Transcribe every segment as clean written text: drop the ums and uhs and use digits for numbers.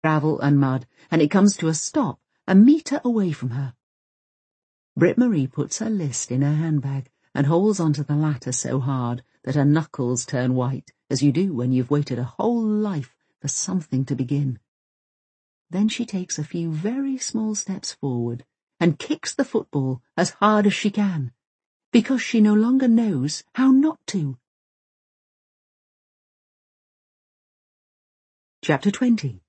gravel and mud, and it comes to a stop a metre away from her. Britt-Marie puts her list in her handbag and holds onto the latter so hard that her knuckles turn white, as you do when you've waited a whole life for something to begin. Then she takes a few very small steps forward and kicks the football as hard as she can, because she no longer knows how not to. Chapter 20.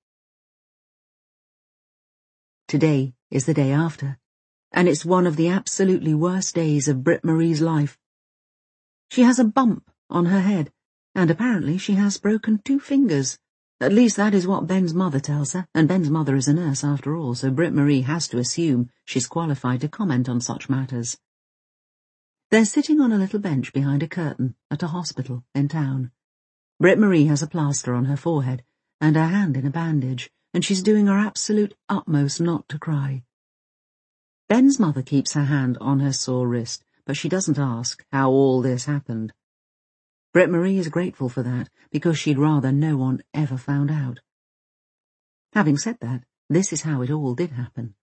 Today is the day after, and it's one of the absolutely worst days of Britt-Marie's life. She has a bump on her head, and apparently she has broken 2 fingers. At least that is what Ben's mother tells her, and Ben's mother is a nurse after all, so Britt-Marie has to assume she's qualified to comment on such matters. They're sitting on a little bench behind a curtain at a hospital in town. Britt-Marie has a plaster on her forehead and her hand in a bandage, and she's doing her absolute utmost not to cry. Ben's mother keeps her hand on her sore wrist, but she doesn't ask how all this happened. Britt-Marie is grateful for that, because she'd rather no one ever found out. Having said that, this is how it all did happen.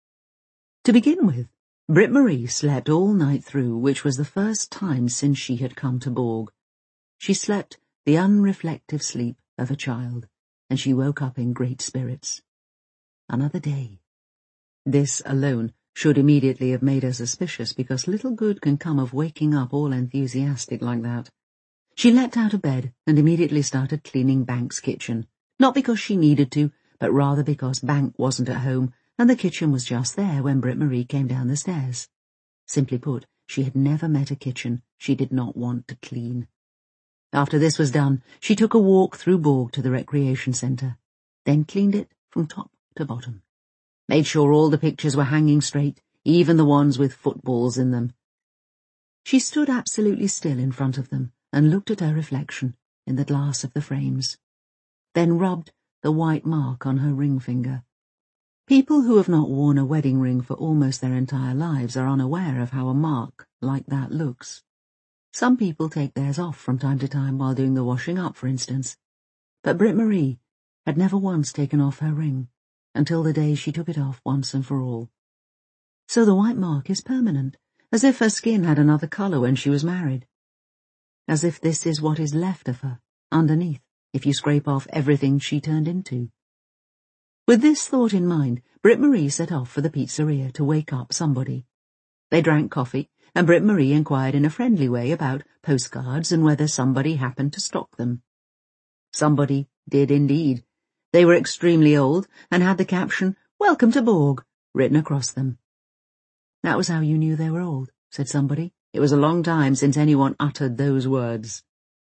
To begin with, Britt-Marie slept all night through, which was the first time since she had come to Borg. She slept the unreflective sleep of a child, and she woke up in great spirits. Another day. This alone should immediately have made her suspicious, because little good can come of waking up all enthusiastic like that. She leapt out of bed and immediately started cleaning Bank's kitchen, not because she needed to, but rather because Bank wasn't at home and the kitchen was just there when Britt-Marie came down the stairs. Simply put, she had never met a kitchen she did not want to clean. After this was done, she took a walk through Borg to the recreation centre, then cleaned it from top to bottom. Made sure all the pictures were hanging straight, even the ones with footballs in them. She stood absolutely still in front of them and looked at her reflection in the glass of the frames, then rubbed the white mark on her ring finger. People who have not worn a wedding ring for almost their entire lives are unaware of how a mark like that looks. Some people take theirs off from time to time while doing the washing up, for instance, but Britt-Marie had never once taken off her ring, until the day she took it off once and for all. So the white mark is permanent, as if her skin had another colour when she was married. As if this is what is left of her, underneath, if you scrape off everything she turned into. With this thought in mind, Britt-Marie set off for the pizzeria to wake up somebody. They drank coffee, and Britt-Marie inquired in a friendly way about postcards and whether somebody happened to stock them. Somebody did indeed. They were extremely old and had the caption, "Welcome to Borg," written across them. That was how you knew they were old, said somebody. It was a long time since anyone uttered those words.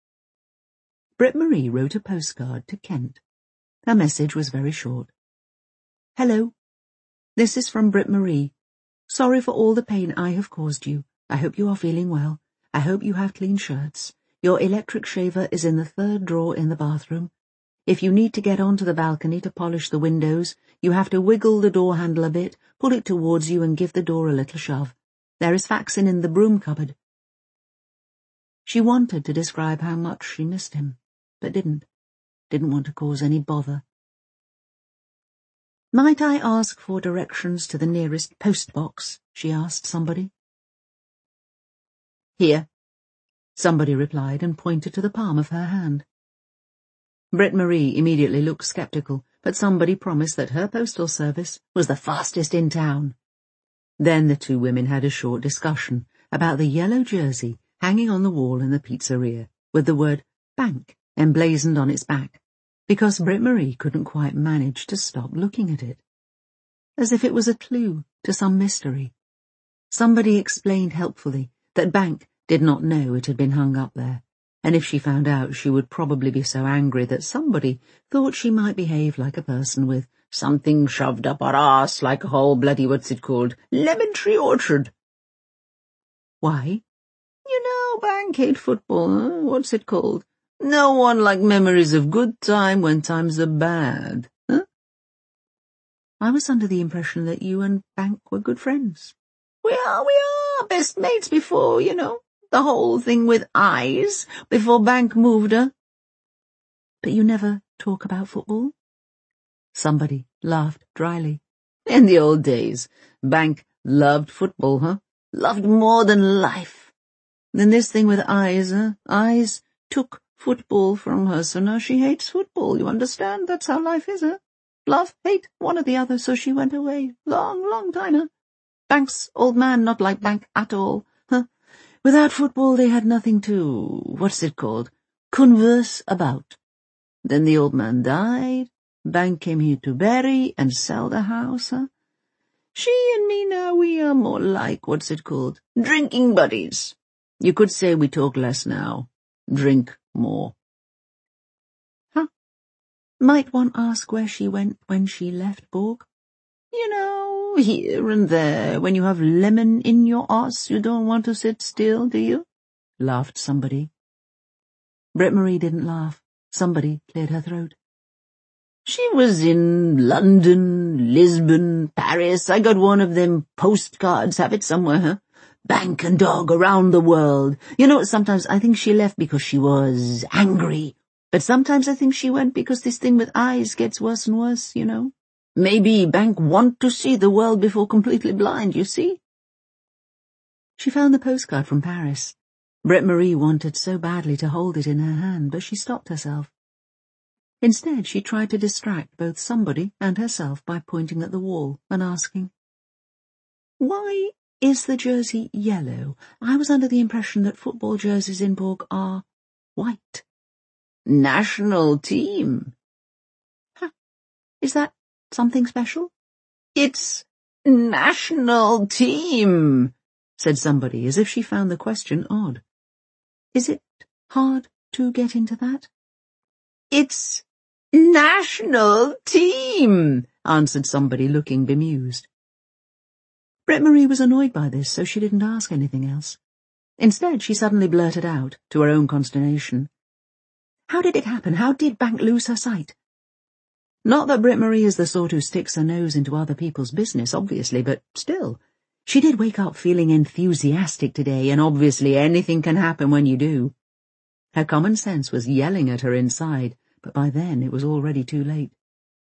Britt-Marie wrote a postcard to Kent. Her message was very short. "Hello. This is from Britt-Marie. Sorry for all the pain I have caused you. I hope you are feeling well. I hope you have clean shirts. Your electric shaver is in the 3rd drawer in the bathroom. If you need to get onto the balcony to polish the windows, you have to wiggle the door handle a bit, pull it towards you and give the door a little shove. There is Faxon in the broom cupboard." She wanted to describe how much she missed him, but didn't want to cause any bother. "Might I ask for directions to the nearest post box?" she asked somebody. "Here," somebody replied and pointed to the palm of her hand. Britt-Marie immediately looked sceptical, but somebody promised that her postal service was the fastest in town. Then the 2 women had a short discussion about the yellow jersey hanging on the wall in the pizzeria, with the word "Bank" emblazoned on its back, because Britt-Marie couldn't quite manage to stop looking at it, as if it was a clue to some mystery. Somebody explained helpfully that Bank did not know it had been hung up there, and if she found out she would probably be so angry that somebody thought she might behave like a person with something shoved up her arse like a whole bloody lemon tree orchard. "Why?" "You know, Bank hate football, huh? What's it called? No one like memories of good time when times are bad, huh?" "I was under the impression that you and Bank were good friends." We are best mates before, the whole thing with eyes, before Bank moved her." "But you never talk about football?" Somebody laughed dryly. In the old days, Bank loved football, huh? Loved more than life. Then this thing with Eyes, Eyes took football from her, so now she hates football, you understand? That's how life is, huh? Love, hate, one or the other, so she went away. Long time, huh? Bank's old man not like Bank at all, huh? Without football they had nothing to, what's it called, converse about. Then the old man died, Bank came here to bury and sell the house, huh? She and me now, we are more like, what's it called, drinking buddies. You could say we talk less now, drink more. Huh? Might one ask where she went when she left Borg? You know, here and there, when you have lemon in your arse, you don't want to sit still, do you? Laughed somebody. Britt-Marie didn't laugh. Somebody cleared her throat. She was in London, Lisbon, Paris. I got one of them postcards, have it somewhere, huh? Bank and dog around the world. You know, sometimes I think she left because she was angry. But sometimes I think she went because this thing with Eyes gets worse and worse, you know. Maybe Bank want to see the world before completely blind, you see? She found the postcard from Paris. Britt-Marie wanted so badly to hold it in her hand, but she stopped herself. Instead, she tried to distract both somebody and herself by pointing at the wall and asking, "Why is the jersey yellow? I was under the impression that football jerseys in Borg are white." "National team." "Huh. Is that something special?" "It's national team," said somebody, as if she found the question odd. "Is it hard to get into that?" "It's national team," answered somebody, looking bemused. Britt-Marie was annoyed by this, so she didn't ask anything else. Instead, she suddenly blurted out, to her own consternation, "How did it happen? How did Bank lose her sight?" Not that Britt-Marie is the sort who sticks her nose into other people's business, obviously, but still, she did wake up feeling enthusiastic today, and obviously anything can happen when you do. Her common sense was yelling at her inside, but by then it was already too late.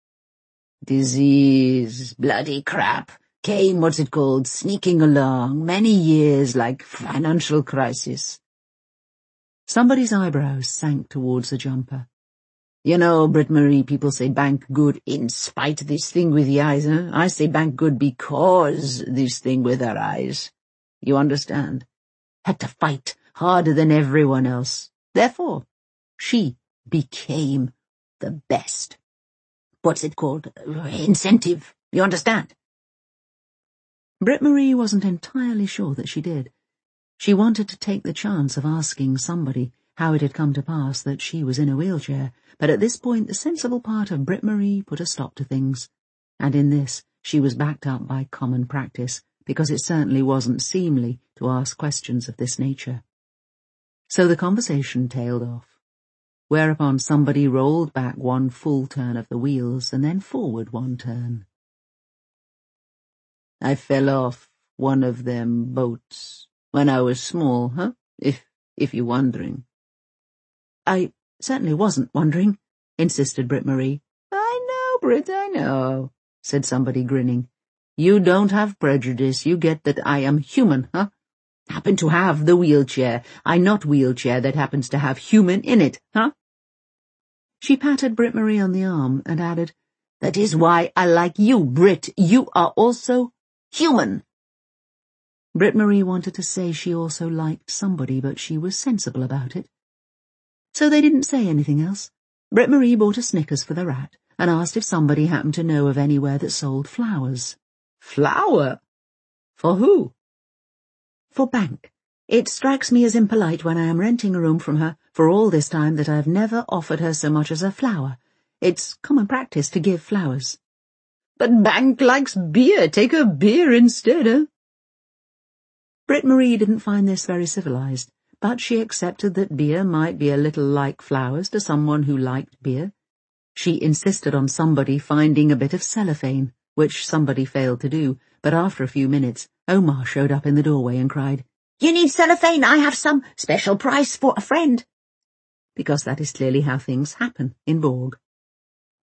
Disease, bloody crap, came, what's it called, sneaking along, many years like financial crisis. Somebody's eyebrows sank towards the jumper. You know, Britt-Marie, people say Bank good in spite of this thing with the eyes, huh? I say Bank good because this thing with her eyes. You understand? Had to fight harder than everyone else. Therefore, she became the best. What's it called? Incentive. You understand? Britt-Marie wasn't entirely sure that she did. She wanted to take the chance of asking somebody how it had come to pass that she was in a wheelchair, but at this point the sensible part of Britt-Marie put a stop to things, and in this she was backed up by common practice, because it certainly wasn't seemly to ask questions of this nature. So the conversation tailed off, whereupon somebody rolled back one full turn of the wheels and then forward one turn. "I fell off one of them boats when I was small, huh? If you're wondering." "I certainly wasn't wondering," insisted Britt-Marie. "I know, Britt, I know," said somebody, grinning. "You don't have prejudice. You get that I am human, huh? Happen to have the wheelchair. I not wheelchair that happens to have human in it, huh?" She patted Britt-Marie on the arm and added, "That is why I like you, Britt. You are also human." Britt-Marie wanted to say she also liked somebody, but she was sensible about it. So they didn't say anything else. Britt-Marie bought a Snickers for the rat and asked if somebody happened to know of anywhere that sold flowers. "Flower? For who?" "For Bank. It strikes me as impolite when I am renting a room from her for all this time that I have never offered her so much as a flower. It's common practice to give flowers." "But Bank likes beer. Take her beer instead, eh?" Britt-Marie didn't find this very civilized, but she accepted that beer might be a little like flowers to someone who liked beer. She insisted on somebody finding a bit of cellophane, which somebody failed to do, but after a few minutes, Omar showed up in the doorway and cried, "You need cellophane, I have some, special price for a friend." Because that is clearly how things happen in Borg.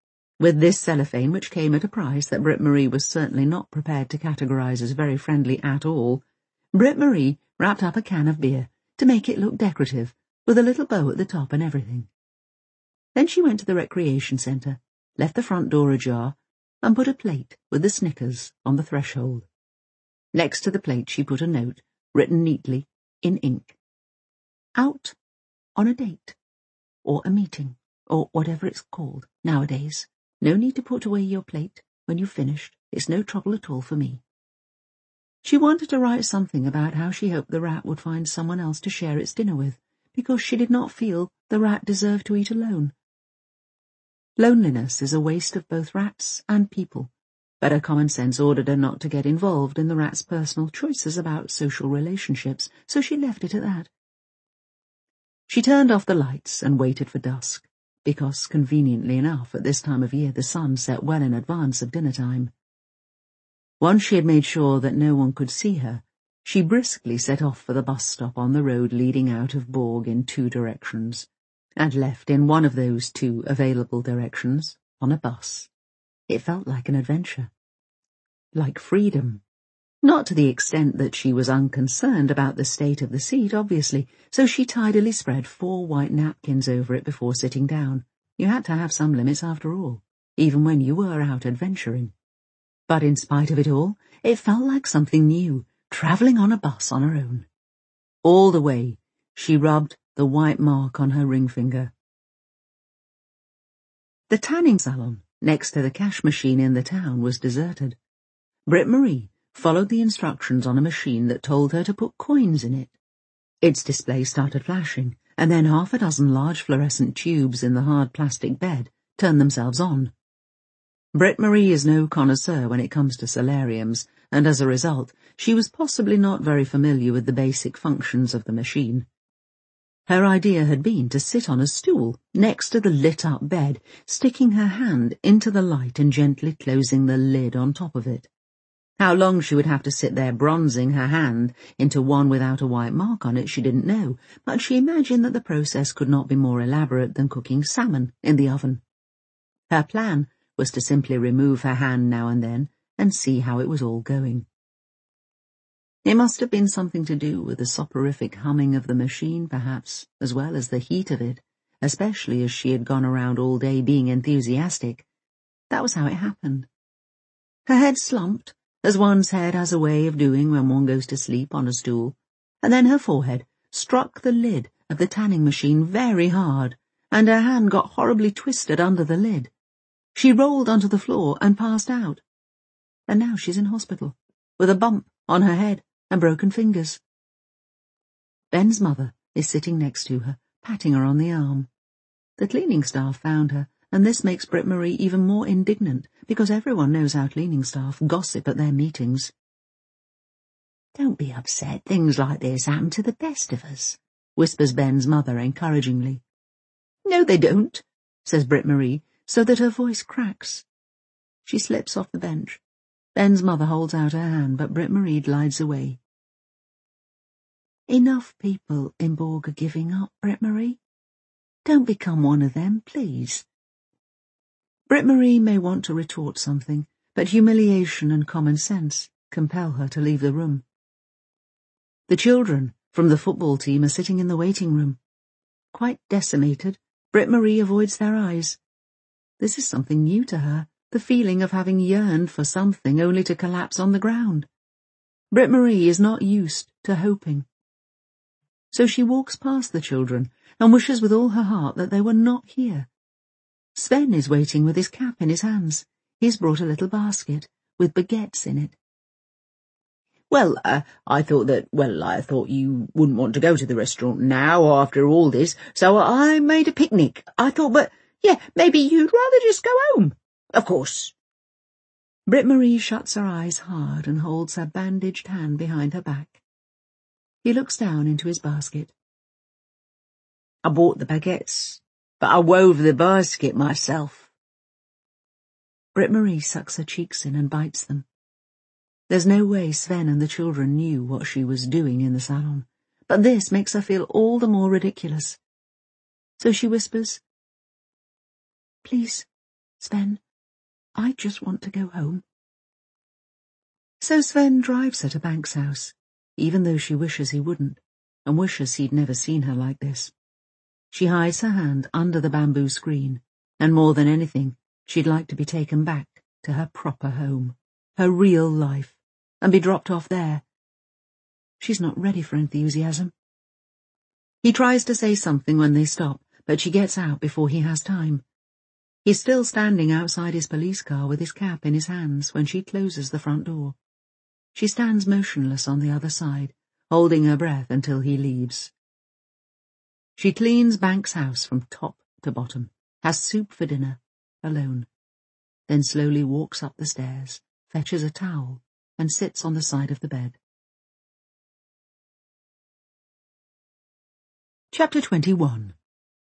With this cellophane, which came at a price that Britt-Marie was certainly not prepared to categorize as very friendly at all, Britt-Marie wrapped up a can of beer to make it look decorative, with a little bow at the top and everything. Then she went to the recreation centre, left the front door ajar, and put a plate with the Snickers on the threshold. Next to the plate she put a note, written neatly, in ink. Out on a date, or a meeting, or whatever it's called nowadays. No need to put away your plate when you've finished. It's no trouble at all for me. She wanted to write something about how she hoped the rat would find someone else to share its dinner with, because she did not feel the rat deserved to eat alone. Loneliness is a waste of both rats and people, but her common sense ordered her not to get involved in the rat's personal choices about social relationships, so she left it at that. She turned off the lights and waited for dusk, because, conveniently enough, at this time of year the sun set well in advance of dinner time. Once she had made sure that no one could see her, she briskly set off for the bus stop on the road leading out of Borg in 2 directions, and left in one of those 2 available directions on a bus. It felt like an adventure. Like freedom. Not to the extent that she was unconcerned about the state of the seat, obviously, so she tidily spread 4 white napkins over it before sitting down. You had to have some limits after all, even when you were out adventuring. But in spite of it all, it felt like something new, travelling on a bus on her own. All the way, she rubbed the white mark on her ring finger. The tanning salon, next to the cash machine in the town, was deserted. Britt-Marie followed the instructions on a machine that told her to put coins in it. Its display started flashing, and then 6 large fluorescent tubes in the hard plastic bed turned themselves on. Britt-Marie is no connoisseur when it comes to solariums, and as a result, she was possibly not very familiar with the basic functions of the machine. Her idea had been to sit on a stool next to the lit-up bed, sticking her hand into the light and gently closing the lid on top of it. How long she would have to sit there bronzing her hand into one without a white mark on it she didn't know, but she imagined that the process could not be more elaborate than cooking salmon in the oven. Her plan was to simply remove her hand now and then and see how it was all going. It must have been something to do with the soporific humming of the machine, perhaps, as well as the heat of it, especially as she had gone around all day being enthusiastic. That was how it happened. Her head slumped, as one's head has a way of doing when one goes to sleep on a stool, and then her forehead struck the lid of the tanning machine very hard, and her hand got horribly twisted under the lid. She rolled onto the floor and passed out. And now she's in hospital, with a bump on her head and broken fingers. Ben's mother is sitting next to her, patting her on the arm. The cleaning staff found her, and this makes Britt-Marie even more indignant, because everyone knows how cleaning staff gossip at their meetings. "Don't be upset, things like this happen to the best of us," whispers Ben's mother encouragingly. "No, they don't," says Britt-Marie, so that her voice cracks. She slips off the bench. Ben's mother holds out her hand, but Britt-Marie glides away. "Enough people in Borg are giving up, Britt-Marie. Don't become one of them, please." Britt-Marie may want to retort something, but humiliation and common sense compel her to leave the room. The children from the football team are sitting in the waiting room. Quite decimated, Britt-Marie avoids their eyes. This is something new to her, the feeling of having yearned for something only to collapse on the ground. Britt-Marie is not used to hoping. So she walks past the children and wishes with all her heart that they were not here. Sven is waiting with his cap in his hands. He's brought a little basket with baguettes in it. I thought you wouldn't want to go to the restaurant now after all this, so I made a picnic. I thought, maybe you'd rather just go home. Of course." Britt-Marie shuts her eyes hard and holds her bandaged hand behind her back. He looks down into his basket. "I bought the baguettes, but I wove the basket myself." Britt-Marie sucks her cheeks in and bites them. There's no way Sven and the children knew what she was doing in the salon, but this makes her feel all the more ridiculous. So she whispers, "Please, Sven, I just want to go home. So Sven drives her to Bank's house, even though she wishes he wouldn't, and wishes he'd never seen her like this. She hides her hand under the bamboo screen, and more than anything, she'd like to be taken back to her proper home, her real life, and be dropped off there. She's not ready for enthusiasm. He tries to say something when they stop, but she gets out before he has time. He's still standing outside his police car with his cap in his hands when she closes the front door. She stands motionless on the other side, holding her breath until he leaves. She cleans Bank's house from top to bottom, has soup for dinner, alone, then slowly walks up the stairs, fetches a towel, and sits on the side of the bed. Chapter 21.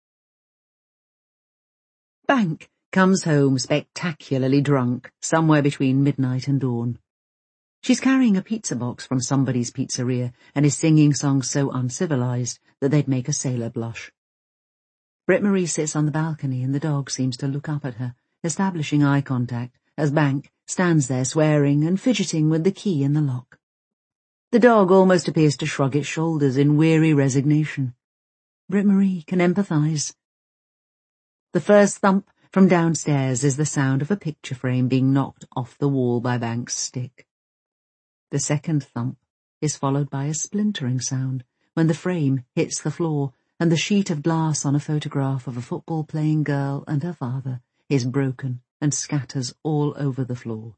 Bank comes home spectacularly drunk, somewhere between midnight and dawn. She's carrying a pizza box from somebody's pizzeria and is singing songs so uncivilized that they'd make a sailor blush. Britt-Marie sits on the balcony and the dog seems to look up at her, establishing eye contact, as Bank stands there swearing and fidgeting with the key in the lock. The dog almost appears to shrug its shoulders in weary resignation. Britt-Marie can empathize. The first thump from downstairs is the sound of a picture frame being knocked off the wall by Bank's stick. The second thump is followed by a splintering sound when the frame hits the floor and the sheet of glass on a photograph of a football-playing girl and her father is broken and scatters all over the floor.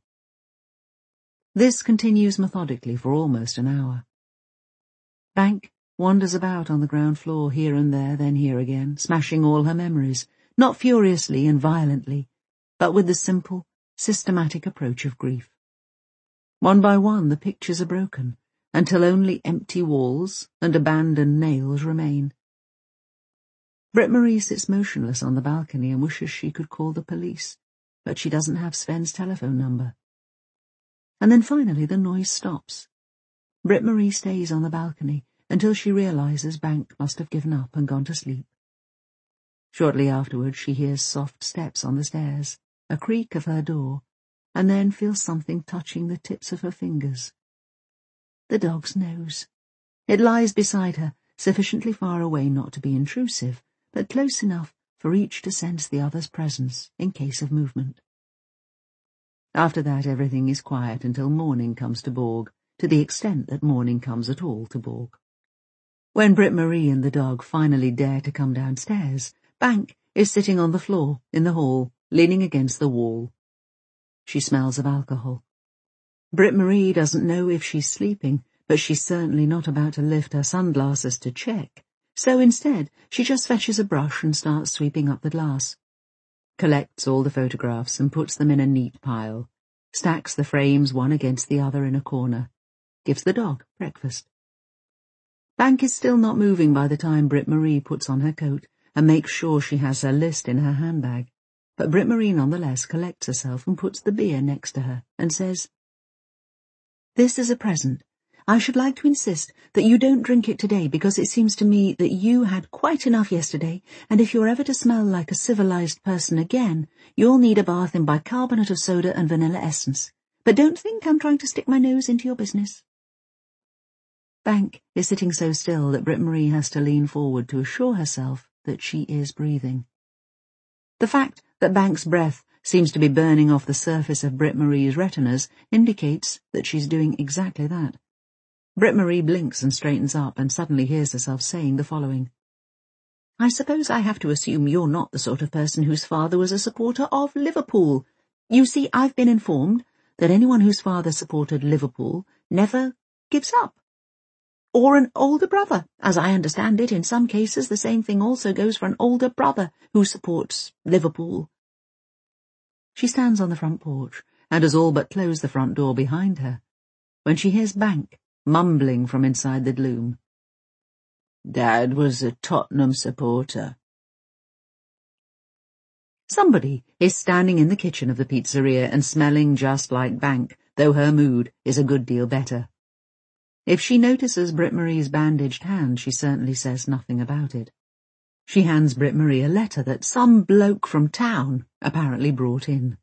This continues methodically for almost an hour. Bank wanders about on the ground floor here and there, then here again, smashing all her memories, not furiously and violently, but with the simple, systematic approach of grief. One by one the pictures are broken, until only empty walls and abandoned nails remain. Britt-Marie sits motionless on the balcony and wishes she could call the police, but she doesn't have Sven's telephone number. And then finally the noise stops. Britt-Marie stays on the balcony until she realizes Bank must have given up and gone to sleep. Shortly afterwards she hears soft steps on the stairs, a creak of her door, and then feels something touching the tips of her fingers. The dog's nose. It lies beside her, sufficiently far away not to be intrusive, but close enough for each to sense the other's presence in case of movement. After that everything is quiet until morning comes to Borg, to the extent that morning comes at all to Borg. When Britt-Marie and the dog finally dare to come downstairs, Bank is sitting on the floor in the hall, leaning against the wall. She smells of alcohol. Britt-Marie doesn't know if she's sleeping, but she's certainly not about to lift her sunglasses to check, so instead she just fetches a brush and starts sweeping up the glass, collects all the photographs and puts them in a neat pile, stacks the frames one against the other in a corner, gives the dog breakfast. Bank is still not moving by the time Britt-Marie puts on her coat and makes sure she has her list in her handbag. But Britt-Marie nonetheless collects herself and puts the beer next to her and says, "This is a present. I should like to insist that you don't drink it today because it seems to me that you had quite enough yesterday, and if you're ever to smell like a civilized person again, you'll need a bath in bicarbonate of soda and vanilla essence. But don't think I'm trying to stick my nose into your business." Bank is sitting so still that Britt-Marie has to lean forward to assure herself that she is breathing. The fact that Bank's breath seems to be burning off the surface of Britt-Marie's retinas indicates that she's doing exactly that. Britt-Marie blinks and straightens up and suddenly hears herself saying the following. "I suppose I have to assume you're not the sort of person whose father was a supporter of Liverpool. You see, I've been informed that anyone whose father supported Liverpool never gives up. Or an older brother. As I understand it, in some cases the same thing also goes for an older brother who supports Liverpool." She stands on the front porch and has all but closed the front door behind her, when she hears Bank mumbling from inside the gloom. "Dad was a Tottenham supporter." Somebody is standing in the kitchen of the pizzeria and smelling just like Bank, though her mood is a good deal better. If she notices Britt-Marie's bandaged hand, she certainly says nothing about it. She hands Britt-Marie a letter that some bloke from town apparently brought in.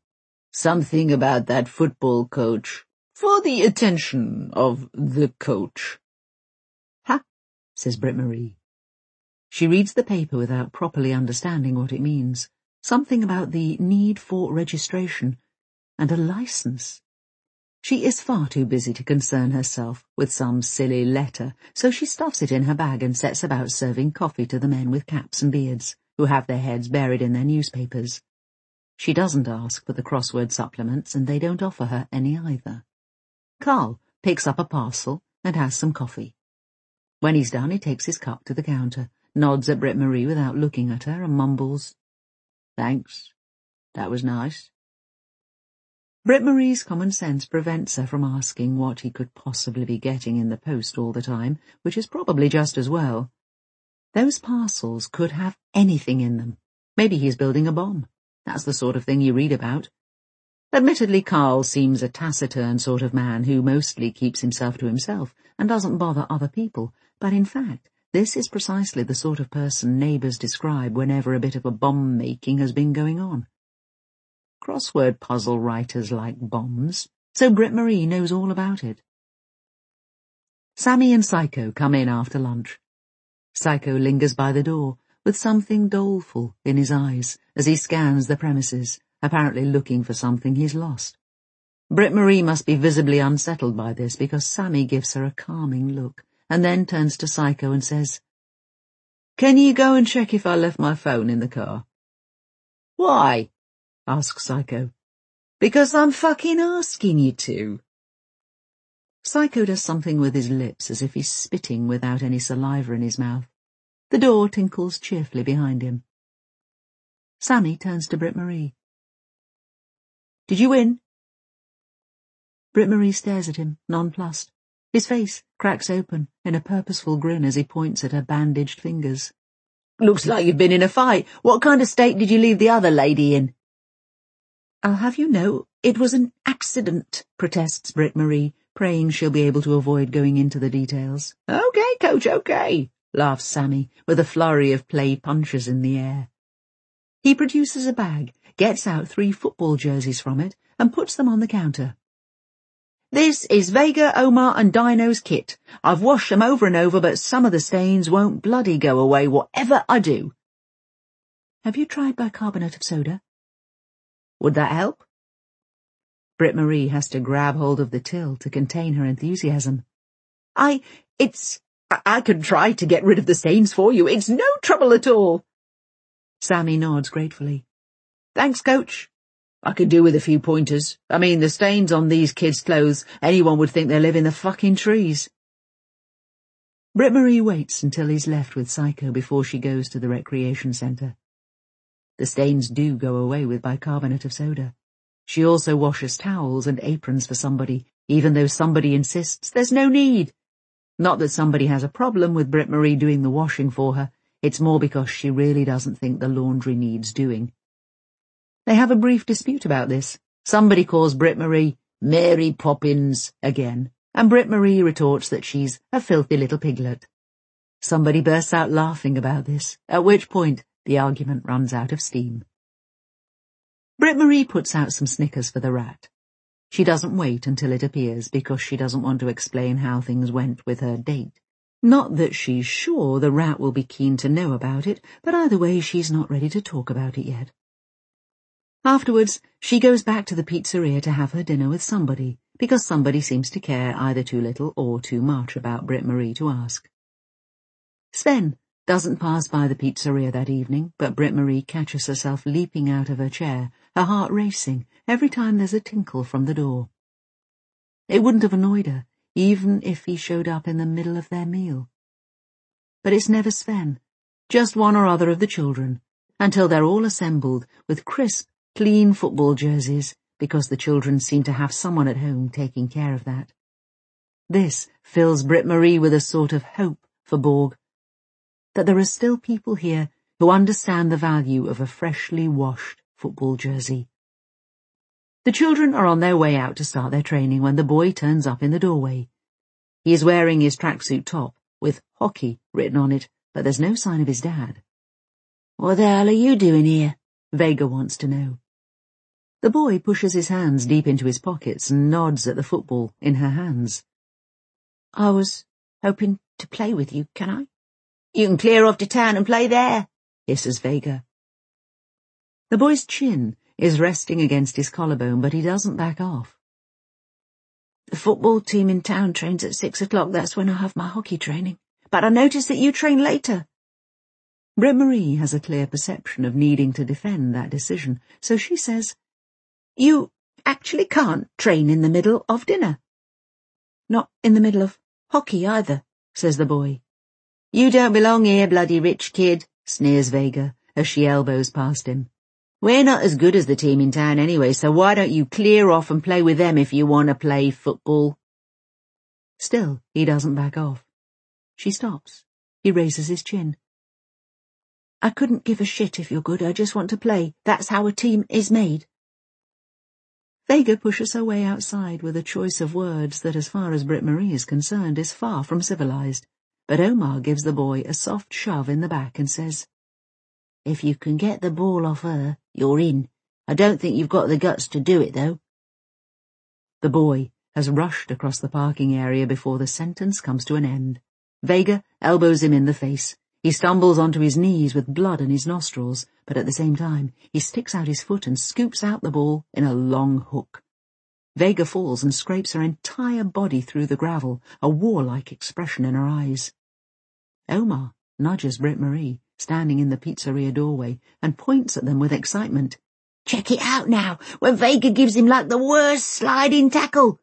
Something about that football coach. For the attention of the coach. Ha, says Britt-Marie. She reads the paper without properly understanding what it means. Something about the need for registration and a license. She is far too busy to concern herself with some silly letter, so she stuffs it in her bag and sets about serving coffee to the men with caps and beards, who have their heads buried in their newspapers. She doesn't ask for the crossword supplements, and they don't offer her any either. Carl picks up a parcel and has some coffee. When he's done, he takes his cup to the counter, nods at Britt-Marie without looking at her, and mumbles, "Thanks. That was nice." Britt-Marie's common sense prevents her from asking what he could possibly be getting in the post all the time, which is probably just as well. Those parcels could have anything in them. Maybe he's building a bomb. That's the sort of thing you read about. Admittedly, Carl seems a taciturn sort of man who mostly keeps himself to himself and doesn't bother other people, but in fact, this is precisely the sort of person neighbours describe whenever a bit of a bomb-making has been going on. Crossword puzzle writers like bombs, so Britt-Marie knows all about it. Sammy and Psycho come in after lunch. Psycho lingers by the door, with something doleful in his eyes as he scans the premises, apparently looking for something he's lost. Britt-Marie must be visibly unsettled by this, because Sammy gives her a calming look, and then turns to Psycho and says, "Can you go and check if I left my phone in the car?" "Why?" asks Psycho. "Because I'm fucking asking you to." Psycho does something with his lips as if he's spitting without any saliva in his mouth. The door tinkles cheerfully behind him. Sammy turns to Britt-Marie. "Did you win?" Britt-Marie stares at him, nonplussed. His face cracks open in a purposeful grin as he points at her bandaged fingers. "Looks like you've been in a fight. What kind of state did you leave the other lady in?" "I'll have you know, it was an accident," protests Britt-Marie, praying she'll be able to avoid going into the details. "Okay, coach, okay," laughs Sammy, with a flurry of play punches in the air. He produces a bag, gets out 3 football jerseys from it, and puts them on the counter. "This is Vega, Omar and Dino's kit. I've washed them over and over, but some of the stains won't bloody go away whatever I do." "Have you tried bicarbonate of soda?" "Would that help?" Britt-Marie has to grab hold of the till to contain her enthusiasm. I could try to get rid of the stains for you. It's no trouble at all." Sammy nods gratefully. "Thanks, coach. I could do with a few pointers. I mean, the stains on these kids' clothes, anyone would think they live in the fucking trees." Britt-Marie waits until he's left with Psycho before she goes to the recreation centre. The stains do go away with bicarbonate of soda. She also washes towels and aprons for somebody, even though somebody insists there's no need. Not that somebody has a problem with Britt-Marie doing the washing for her, it's more because she really doesn't think the laundry needs doing. They have a brief dispute about this. Somebody calls Britt-Marie Mary Poppins again, and Britt-Marie retorts that she's a filthy little piglet. Somebody bursts out laughing about this, at which point the argument runs out of steam. Britt-Marie puts out some Snickers for the rat. She doesn't wait until it appears because she doesn't want to explain how things went with her date. Not that she's sure the rat will be keen to know about it, but either way she's not ready to talk about it yet. Afterwards, she goes back to the pizzeria to have her dinner with somebody, because somebody seems to care either too little or too much about Britt-Marie to ask. Sven doesn't pass by the pizzeria that evening, but Britt-Marie catches herself leaping out of her chair, her heart racing, every time there's a tinkle from the door. It wouldn't have annoyed her, even if he showed up in the middle of their meal. But it's never Sven, just one or other of the children, until they're all assembled with crisp, clean football jerseys, because the children seem to have someone at home taking care of that. This fills Britt-Marie with a sort of hope for Borg, that there are still people here who understand the value of a freshly washed football jersey. The children are on their way out to start their training when the boy turns up in the doorway. He is wearing his tracksuit top, with hockey written on it, but there's no sign of his dad. "What the hell are you doing here?" Vega wants to know. The boy pushes his hands deep into his pockets and nods at the football in her hands. I was hoping to play with you, can I? You can clear off to town and play there, hisses Vega. The boy's chin is resting against his collarbone, but he doesn't back off. The football team in town trains at 6 o'clock. That's when I have my hockey training. But I noticed that you train later. Britt-Marie has a clear perception of needing to defend that decision, so she says, You actually can't train in the middle of dinner. Not in the middle of hockey either, says the boy. You don't belong here, bloody rich kid, sneers Vega as she elbows past him. We're not as good as the team in town anyway, so why don't you clear off and play with them if you want to play football? Still, he doesn't back off. She stops. He raises his chin. I couldn't give a shit if you're good. I just want to play. That's how a team is made. Vega pushes her way outside with a choice of words that, as far as Britt-Marie is concerned, is far from civilized. But Omar gives the boy a soft shove in the back and says, If you can get the ball off her, you're in. I don't think you've got the guts to do it, though. The boy has rushed across the parking area before the sentence comes to an end. Vega elbows him in the face. He stumbles onto his knees with blood in his nostrils, but at the same time, he sticks out his foot and scoops out the ball in a long hook. Vega falls and scrapes her entire body through the gravel, a warlike expression in her eyes. Omar nudges Britt-Marie, standing in the pizzeria doorway, and points at them with excitement. Check it out now, when Vega gives him like the worst sliding tackle.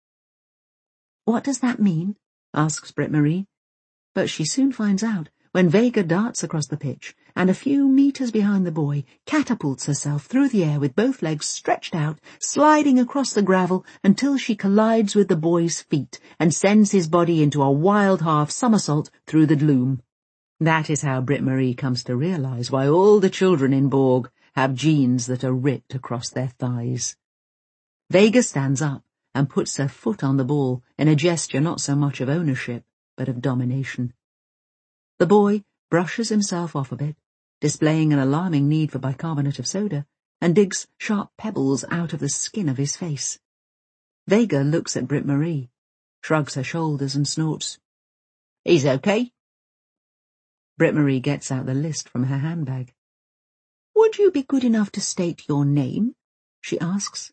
What does that mean? Asks Britt-Marie. But she soon finds out when Vega darts across the pitch and a few meters behind the boy catapults herself through the air with both legs stretched out, sliding across the gravel until she collides with the boy's feet and sends his body into a wild half somersault through the gloom. That is how Britt-Marie comes to realize why all the children in Borg have jeans that are ripped across their thighs. Vega stands up and puts her foot on the ball in a gesture not so much of ownership, but of domination. The boy brushes himself off a bit, displaying an alarming need for bicarbonate of soda, and digs sharp pebbles out of the skin of his face. Vega looks at Britt-Marie, shrugs her shoulders and snorts. He's okay. Britt-Marie gets out the list from her handbag. Would you be good enough to state your name? She asks.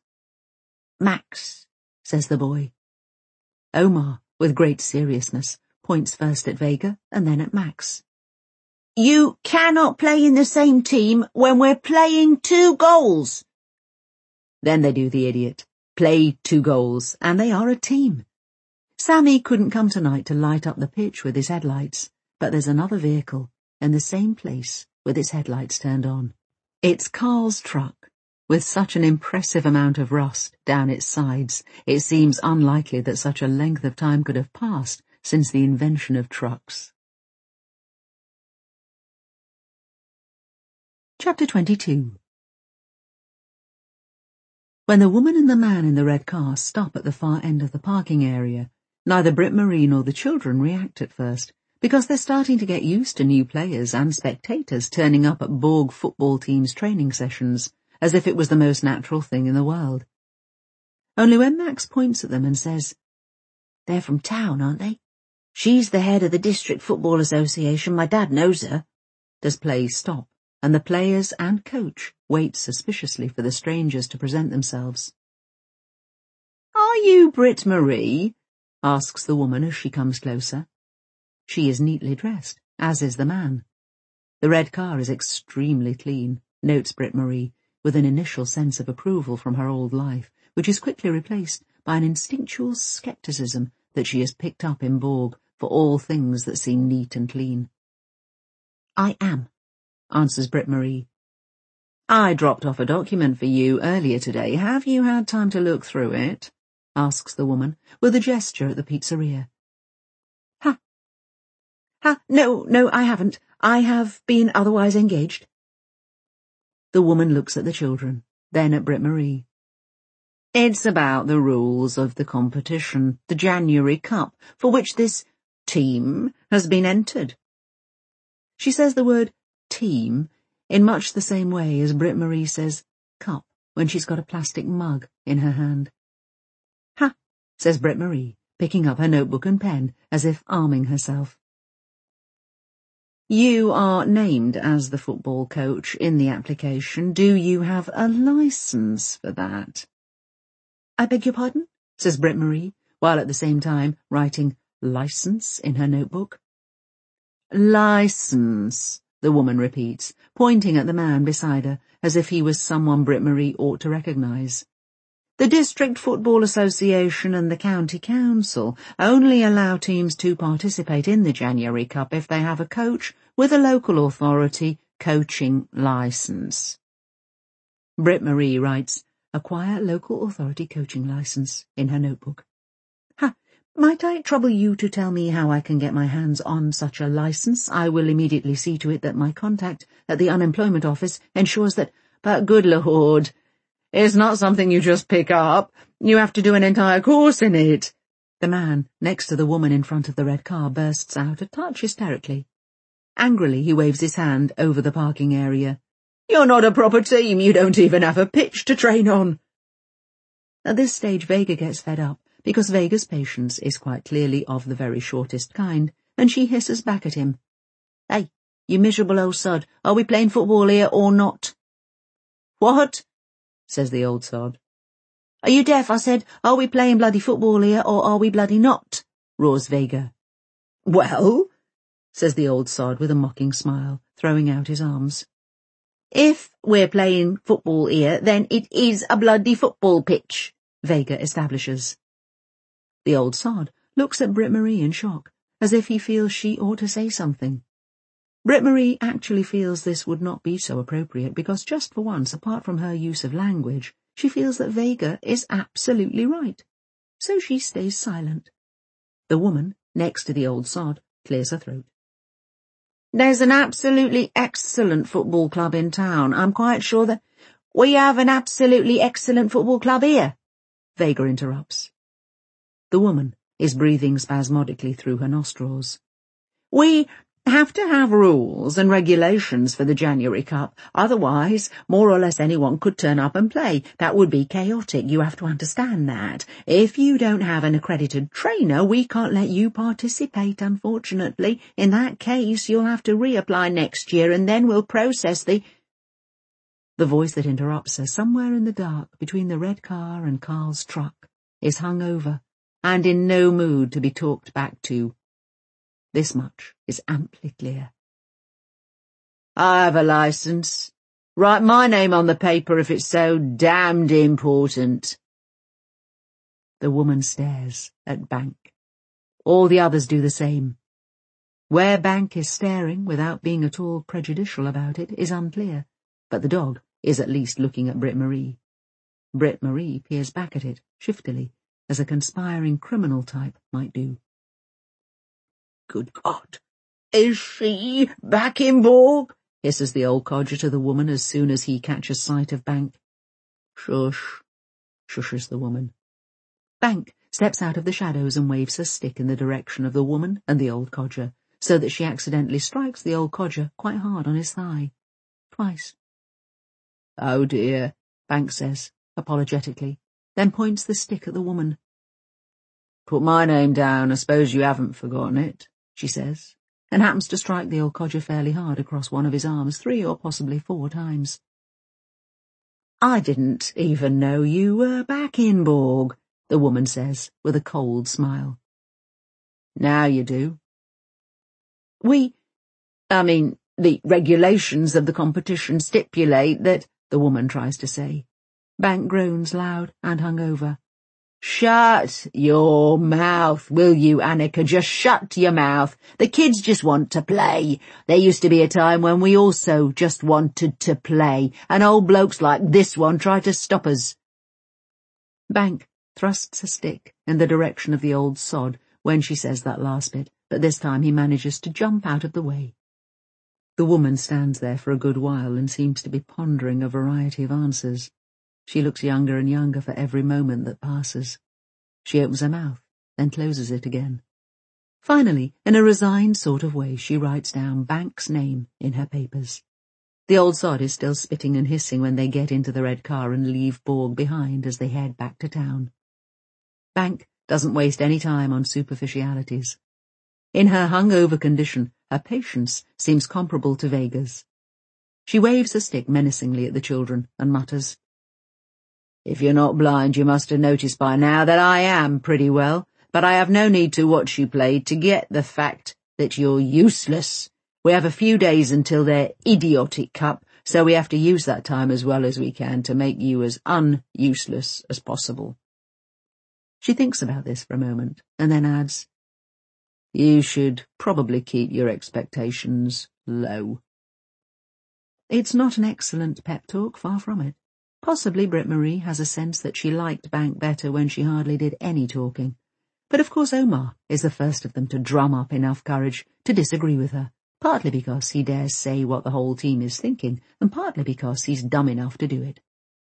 Max, says the boy. Omar, with great seriousness, points first at Vega and then at Max. You cannot play in the same team when we're playing 2 goals. Then they do the idiot. Play 2 goals, and they are a team. Sammy couldn't come tonight to light up the pitch with his headlights, but there's another vehicle in the same place with its headlights turned on. It's Carl's truck, with such an impressive amount of rust down its sides, it seems unlikely that such a length of time could have passed since the invention of trucks. Chapter 22. When the woman and the man in the red car stop at the far end of the parking area, neither Britt-Marie nor the children react at first, because they're starting to get used to new players and spectators turning up at Borg football team's training sessions, as if it was the most natural thing in the world. Only when Max points at them and says, They're from town, aren't they? She's the head of the District Football Association. My dad knows her. Does play stop, and the players and coach wait suspiciously for the strangers to present themselves. Are you Britt-Marie? Asks the woman as she comes closer. She is neatly dressed, as is the man. The red car is extremely clean, notes Britt-Marie, with an initial sense of approval from her old life, which is quickly replaced by an instinctual scepticism that she has picked up in Borg for all things that seem neat and clean. I am, answers Britt-Marie. I dropped off a document for you earlier today. Have you had time to look through it? Asks the woman, with a gesture at the pizzeria. No, I haven't. I have been otherwise engaged. The woman looks at the children, then at Britt-Marie. It's about the rules of the competition, the January Cup, for which this team has been entered. She says the word team in much the same way as Britt-Marie says cup when she's got a plastic mug in her hand. "Ha," says Britt-Marie, picking up her notebook and pen as if arming herself. "You are named as the football coach in the application. Do you have a licence for that?" "I beg your pardon?" says Britt-Marie, while at the same time writing licence in her notebook. "Licence," the woman repeats, pointing at the man beside her as if he was someone Britt-Marie ought to recognise. "The District Football Association and the County Council only allow teams to participate in the January Cup if they have a coach with a local authority coaching licence." Britt-Marie writes, "Acquire local authority coaching licence," in her notebook. "Ha, might I trouble you to tell me how I can get my hands on such a licence? I will immediately see to it that my contact at the unemployment office ensures that—" "But good Lord, it's not something you just pick up. You have to do an entire course in it." The man next to the woman in front of the red car bursts out a touch hysterically. Angrily he waves his hand over the parking area. "You're not a proper team. You don't even have a pitch to train on." At this stage Vega gets fed up, because Vega's patience is quite clearly of the very shortest kind, and she hisses back at him. "Hey, you miserable old sod, are we playing football here or not?" "What?" says the old sod. "Are you deaf? I said, are we playing bloody football here or are we bloody not?" roars Vega. "Well," says the old sod with a mocking smile, throwing out his arms. "If we're playing football here, then it is a bloody football pitch," Vega establishes. The old sod looks at Britt-Marie in shock, as if he feels she ought to say something. Britt-Marie actually feels this would not be so appropriate because just for once, apart from her use of language, she feels that Vega is absolutely right. So she stays silent. The woman, next to the old sod, clears her throat. "There's an absolutely excellent football club in town. I'm quite sure that—" "We have an absolutely excellent football club here," Vega interrupts. The woman is breathing spasmodically through her nostrils. "We have to have rules and regulations for the January Cup. Otherwise, more or less anyone could turn up and play. That would be chaotic. You have to understand that. If you don't have an accredited trainer, we can't let you participate, unfortunately. In that case, you'll have to reapply next year, and then we'll process the—" The voice that interrupts her, somewhere in the dark between the red car and Carl's truck, is hung over and in no mood to be talked back to. This much is amply clear. "I have a licence. Write my name on the paper if it's so damned important." The woman stares at Bank. All the others do the same. Where Bank is staring without being at all prejudicial about it is unclear, but the dog is at least looking at Britt-Marie. Britt-Marie peers back at it, shiftily, as a conspiring criminal type might do. "Good God, is she back in Borg?" hisses the old codger to the woman as soon as he catches sight of Bank. "Shush," shushes the woman. Bank steps out of the shadows and waves her stick in the direction of the woman and the old codger, so that she accidentally strikes the old codger quite hard on his thigh. Twice. "Oh dear," Bank says, apologetically, then points the stick at the woman. "Put my name down, I suppose you haven't forgotten it," she says, and happens to strike the old codger fairly hard across one of his arms 3 or possibly 4 times. "I didn't even know you were back in Borg," the woman says, with a cold smile. "Now you do." The regulations of the competition stipulate that," the woman tries to say. Bank groans loud and hungover. "Shut your mouth, will you, Annika? Just shut your mouth. The kids just want to play. There used to be a time when we also just wanted to play, and old blokes like this one tried to stop us." Bank thrusts a stick in the direction of the old sod when she says that last bit, but this time he manages to jump out of the way. The woman stands there for a good while and seems to be pondering a variety of answers. She looks younger and younger for every moment that passes. She opens her mouth, then closes it again. Finally, in a resigned sort of way, she writes down Bank's name in her papers. The old sod is still spitting and hissing when they get into the red car and leave Borg behind as they head back to town. Bank doesn't waste any time on superficialities. In her hungover condition, her patience seems comparable to Vega's. She waves a stick menacingly at the children and mutters, "If you're not blind, you must have noticed by now that I am pretty well, but I have no need to watch you play to get the fact that you're useless. We have a few days until their idiotic cup, so we have to use that time as well as we can to make you as unuseless as possible." She thinks about this for a moment and then adds, "You should probably keep your expectations low." It's not an excellent pep talk, far from it. Possibly Britt-Marie has a sense that she liked Bank better when she hardly did any talking. But of course Omar is the first of them to drum up enough courage to disagree with her, partly because he dares say what the whole team is thinking, and partly because he's dumb enough to do it.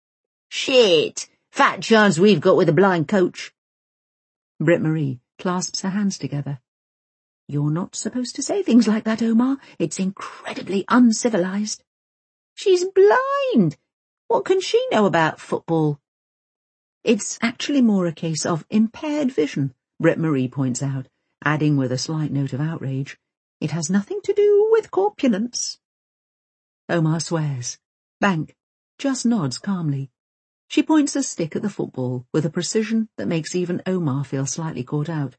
"Shit! Fat chance we've got with a blind coach." Britt-Marie clasps her hands together. "You're not supposed to say things like that, Omar. It's incredibly uncivilized." "She's blind. What can she know about football?" "It's actually more a case of impaired vision," Britt-Marie points out, adding with a slight note of outrage, "It has nothing to do with corpulence." Omar swears. Bank just nods calmly. She points a stick at the football with a precision that makes even Omar feel slightly caught out.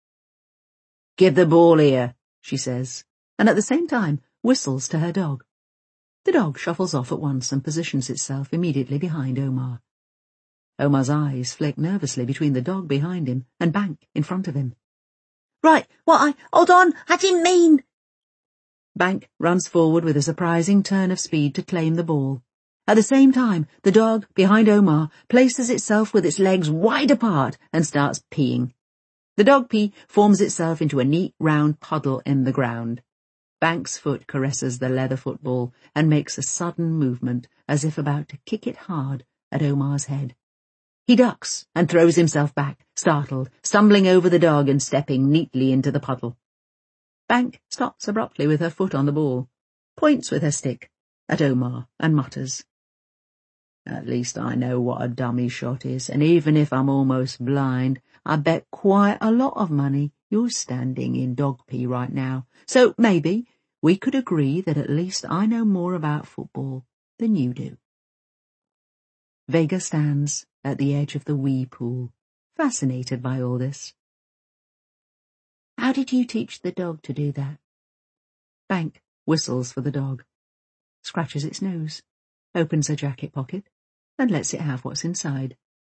"Give the ball here," she says, and at the same time whistles to her dog. The dog shuffles off at once and positions itself immediately behind Omar. Omar's eyes flick nervously between the dog behind him and Bank in front of him. "Right, hold on, I didn't mean—" Bank runs forward with a surprising turn of speed to claim the ball. At the same time, the dog behind Omar places itself with its legs wide apart and starts peeing. The dog pee forms itself into a neat round puddle in the ground. Bank's foot caresses the leather football and makes a sudden movement as if about to kick it hard at Omar's head. He ducks and throws himself back, startled, stumbling over the dog and stepping neatly into the puddle. Bank stops abruptly with her foot on the ball, points with her stick at Omar and mutters, "At least I know what a dummy shot is, and even if I'm almost blind, I bet quite a lot of money you're standing in dog pee right now, so maybe we could agree that at least I know more about football than you do." Vega stands at the edge of the wee pool, fascinated by all this. "How did you teach the dog to do that?" Bank whistles for the dog, scratches its nose, opens her jacket pocket, and lets it have what's inside.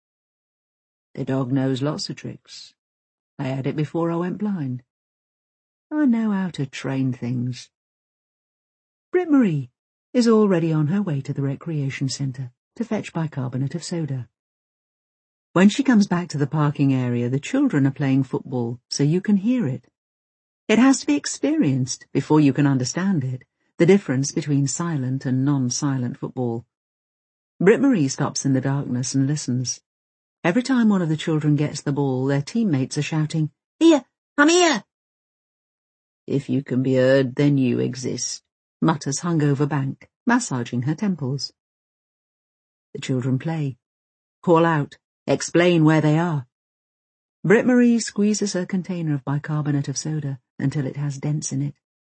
"The dog knows lots of tricks. I had it before I went blind. I know how to train things." Britt-Marie is already on her way to the recreation centre to fetch bicarbonate of soda. When she comes back to the parking area, the children are playing football, so you can hear it. It has to be experienced before you can understand it, the difference between silent and non-silent football. Britt-Marie stops in the darkness and listens. Every time one of the children gets the ball, their teammates are shouting, "Here, I'm here!" "If you can be heard, then you exist," mutters hungover Bank, massaging her temples. The children play, call out, explain where they are. Britt-Marie squeezes her container of bicarbonate of soda until it has dents in it.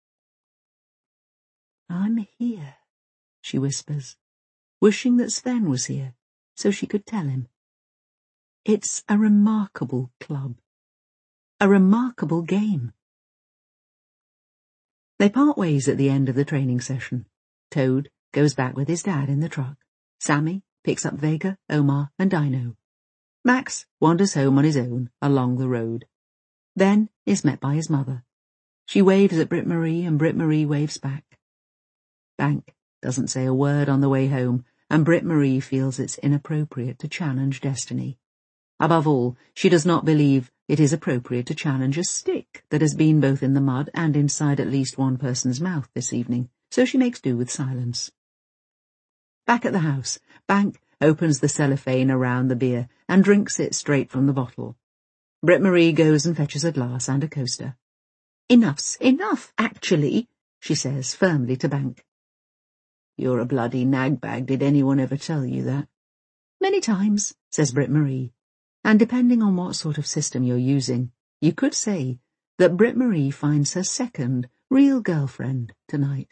"I'm here," she whispers, wishing that Sven was here so she could tell him. It's a remarkable club. A remarkable game. They part ways at the end of the training session. Toad goes back with his dad in the truck. Sammy picks up Vega, Omar and Dino. Max wanders home on his own along the road. Ben is met by his mother. She waves at Britt-Marie and Britt-Marie waves back. Bank doesn't say a word on the way home, and Britt-Marie feels it's inappropriate to challenge destiny. Above all, she does not believe it is appropriate to challenge a stick that has been both in the mud and inside at least one person's mouth this evening, so she makes do with silence. Back at the house, Bank opens the cellophane around the beer and drinks it straight from the bottle. Britt-Marie goes and fetches a glass and a coaster. "Enough's enough, actually," she says firmly to Bank. You're a bloody nagbag. Did anyone ever tell you that? Many times, says Britt-Marie, and depending on what sort of system you're using, you could say that Britt-Marie finds her second real girlfriend tonight.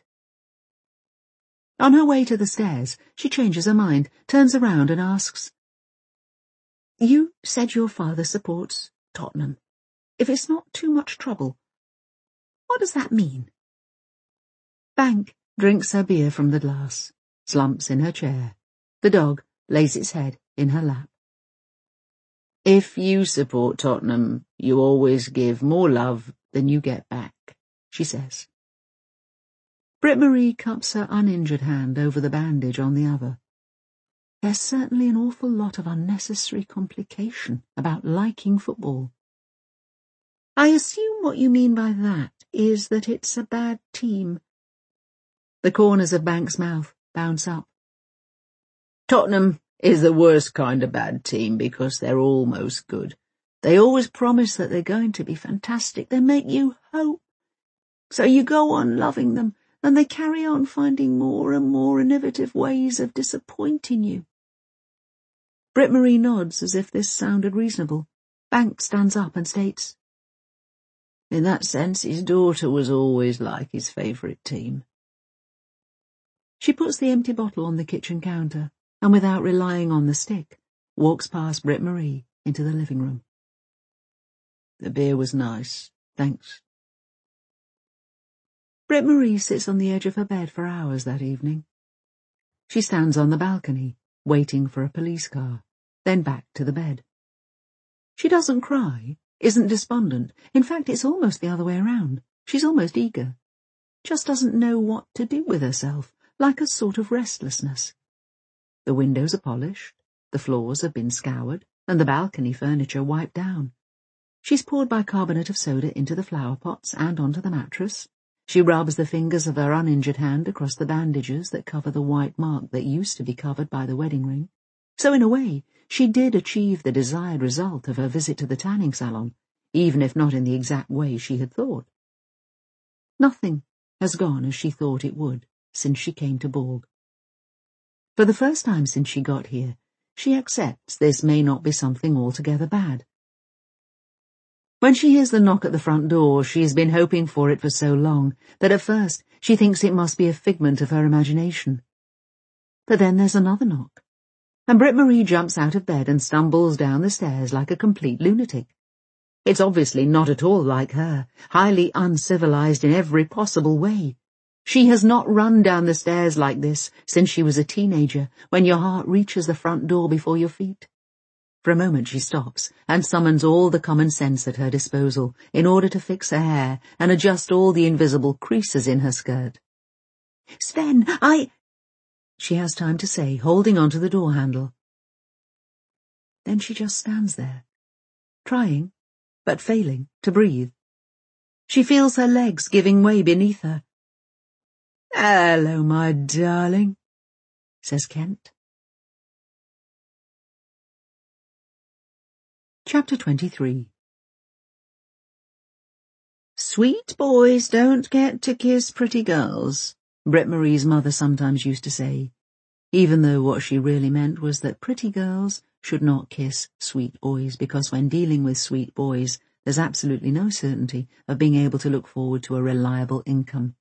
On her way to the stairs, she changes her mind, turns around and asks, "You said your father supports Tottenham. If it's not too much trouble, what does that mean?" Bank drinks her beer from the glass, slumps in her chair. The dog lays its head in her lap. If you support Tottenham, you always give more love than you get back, she says. Britt-Marie cups her uninjured hand over the bandage on the other. There's certainly an awful lot of unnecessary complication about liking football. I assume what you mean by that is that it's a bad team. The corners of Bank's mouth bounce up. Tottenham is the worst kind of bad team because they're almost good. They always promise that they're going to be fantastic. They make you hope. So you go on loving them, and they carry on finding more and more innovative ways of disappointing you. Britt-Marie nods as if this sounded reasonable. Bank stands up and states, "In that sense, his daughter was always like his favourite team." She puts the empty bottle on the kitchen counter and, without relying on the stick, walks past Britt-Marie into the living room. "The beer was nice, thanks." Britt-Marie sits on the edge of her bed for hours that evening. She stands on the balcony, waiting for a police car, then back to the bed. She doesn't cry, isn't despondent. In fact, it's almost the other way around. She's almost eager. Just doesn't know what to do with herself, like a sort of restlessness. The windows are polished, the floors have been scoured, and the balcony furniture wiped down. She's poured bicarbonate of soda into the flower pots and onto the mattress. She rubs the fingers of her uninjured hand across the bandages that cover the white mark that used to be covered by the wedding ring. So in a way, she did achieve the desired result of her visit to the tanning salon, even if not in the exact way she had thought. Nothing has gone as she thought it would since she came to Borg. For the first time since she got here, she accepts this may not be something altogether bad. When she hears the knock at the front door, she has been hoping for it for so long that at first she thinks it must be a figment of her imagination. But then there's another knock, and Britt-Marie jumps out of bed and stumbles down the stairs like a complete lunatic. It's obviously not at all like her, highly uncivilized in every possible way. She has not run down the stairs like this since she was a teenager, when your heart reaches the front door before your feet. For a moment she stops and summons all the common sense at her disposal in order to fix her hair and adjust all the invisible creases in her skirt. "Sven, she has time to say, holding onto the door handle. Then she just stands there, trying, but failing, to breathe. She feels her legs giving way beneath her. "Hello, my darling," says Kent. Chapter 23. "Sweet boys don't get to kiss pretty girls," Britt-Marie's mother sometimes used to say, even though what she really meant was that pretty girls should not kiss sweet boys, because when dealing with sweet boys, there's absolutely no certainty of being able to look forward to a reliable income.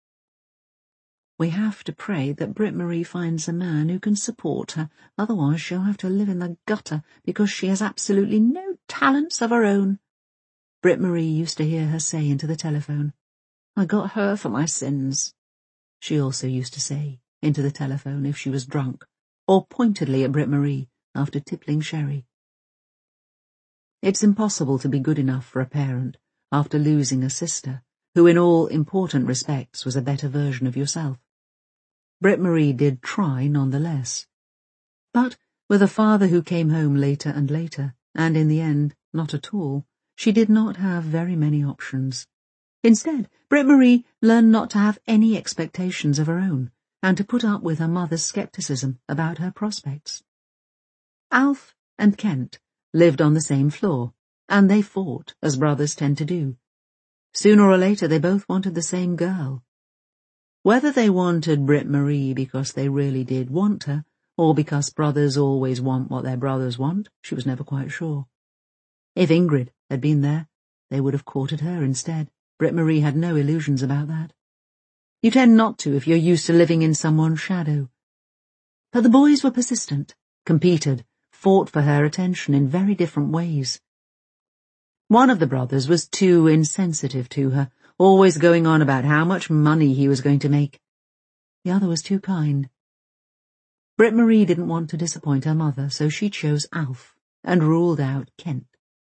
We have to pray that Britt-Marie finds a man who can support her, otherwise she'll have to live in the gutter because she has absolutely no talents of her own. Britt-Marie used to hear her say into the telephone, "I got her for my sins." She also used to say into the telephone if she was drunk, or pointedly at Britt-Marie after tippling sherry. It's impossible to be good enough for a parent after losing a sister, who in all important respects was a better version of yourself. Britt-Marie did try nonetheless. But with a father who came home later and later, and in the end not at all, she did not have very many options. Instead, Britt-Marie learned not to have any expectations of her own, and to put up with her mother's scepticism about her prospects. Alf and Kent lived on the same floor, and they fought, as brothers tend to do. Sooner or later they both wanted the same girl. Whether they wanted Britt-Marie because they really did want her, or because brothers always want what their brothers want, she was never quite sure. If Ingrid had been there, they would have courted her instead. Britt-Marie had no illusions about that. You tend not to if you're used to living in someone's shadow. But the boys were persistent, competed, fought for her attention in very different ways. One of the brothers was too insensitive to her, always going on about how much money he was going to make. The other was too kind. Britt-Marie didn't want to disappoint her mother, so she chose Alf and ruled out Kent.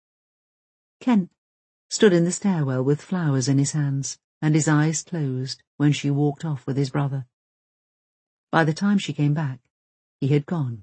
Kent stood in the stairwell with flowers in his hands and his eyes closed when she walked off with his brother. By the time she came back, he had gone.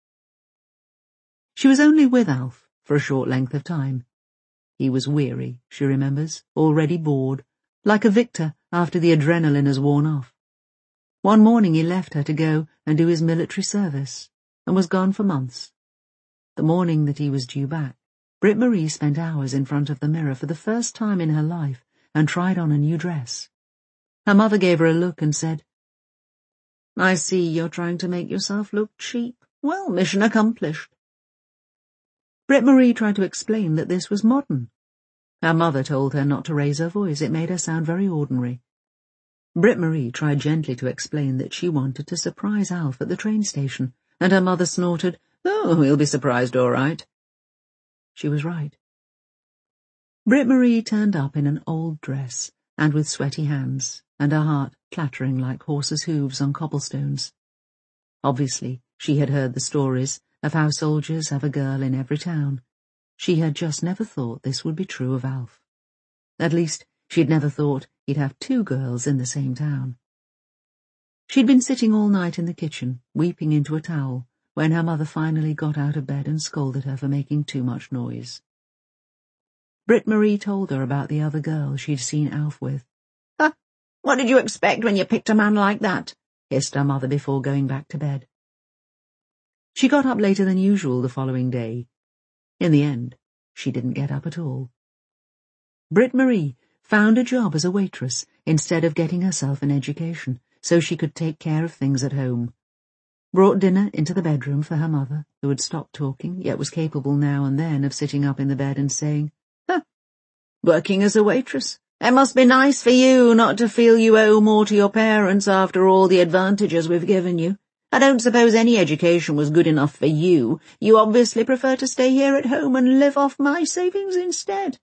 She was only with Alf for a short length of time. He was weary, she remembers, already bored, like a victor after the adrenaline has worn off. One morning he left her to go and do his military service, and was gone for months. The morning that he was due back, Britt-Marie spent hours in front of the mirror for the first time in her life and tried on a new dress. Her mother gave her a look and said, "I see you're trying to make yourself look cheap. Well, mission accomplished." Britt-Marie tried to explain that this was modern. Her mother told her not to raise her voice. It made her sound very ordinary. Britt-Marie tried gently to explain that she wanted to surprise Alf at the train station, and her mother snorted, "Oh, he'll be surprised all right." She was right. Britt-Marie turned up in an old dress and with sweaty hands, and her heart clattering like horses' hooves on cobblestones. Obviously, she had heard the stories of how soldiers have a girl in every town. She had just never thought this would be true of Alf. At least, she'd never thought he'd have two girls in the same town. She'd been sitting all night in the kitchen, weeping into a towel, when her mother finally got out of bed and scolded her for making too much noise. Britt-Marie told her about the other girl she'd seen Alf with. What did you expect when you picked a man like that?" hissed her mother before going back to bed. She got up later than usual the following day. In the end, she didn't get up at all. Britt-Marie found a job as a waitress instead of getting herself an education, so she could take care of things at home. Brought dinner into the bedroom for her mother, who had stopped talking, yet was capable now and then of sitting up in the bed and saying, "Working as a waitress. It must be nice for you not to feel you owe more to your parents after all the advantages we've given you. I don't suppose any education was good enough for you. You obviously prefer to stay here at home and live off my savings instead."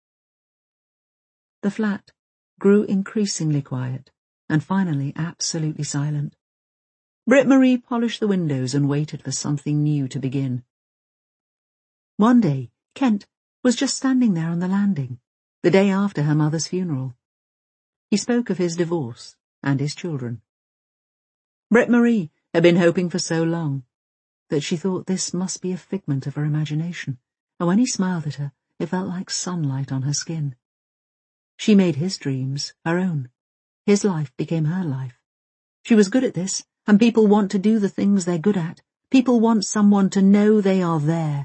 The flat grew increasingly quiet, and finally absolutely silent. Britt-Marie polished the windows and waited for something new to begin. One day, Kent was just standing there on the landing, the day after her mother's funeral. He spoke of his divorce and his children. Britt-Marie had been hoping for so long that she thought this must be a figment of her imagination, and when he smiled at her, it felt like sunlight on her skin. She made his dreams her own. His life became her life. She was good at this, and people want to do the things they're good at. People want someone to know they are there.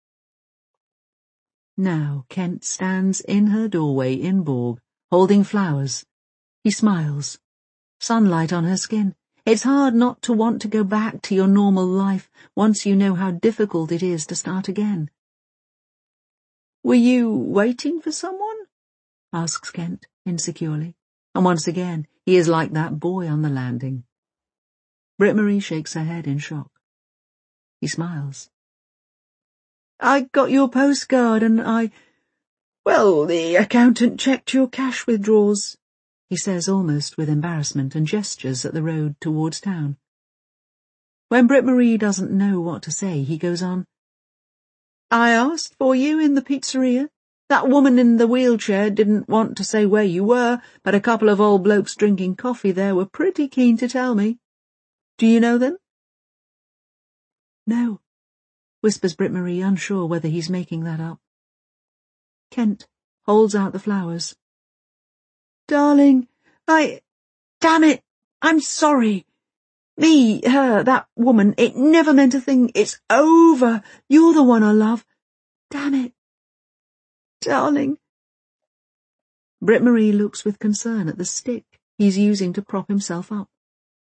Now Kent stands in her doorway in Borg, holding flowers. He smiles. Sunlight on her skin. It's hard not to want to go back to your normal life once you know how difficult it is to start again. "Were you waiting for someone?" asks Kent, insecurely, and once again he is like that boy on the landing. Britt-Marie shakes her head in shock. He smiles. "I got your postcard and the accountant checked your cash withdrawals," he says almost with embarrassment and gestures at the road towards town. When Britt-Marie doesn't know what to say, he goes on, "I asked for you in the pizzeria. That woman in the wheelchair didn't want to say where you were, but a couple of old blokes drinking coffee there were pretty keen to tell me. Do you know them?" "No," whispers Britt-Marie, unsure whether he's making that up. Kent holds out the flowers. "Darling, damn it, I'm sorry. Me, her, that woman, it never meant a thing. It's over. You're the one I love. Damn it. Darling." Britt-Marie looks with concern at the stick he's using to prop himself up.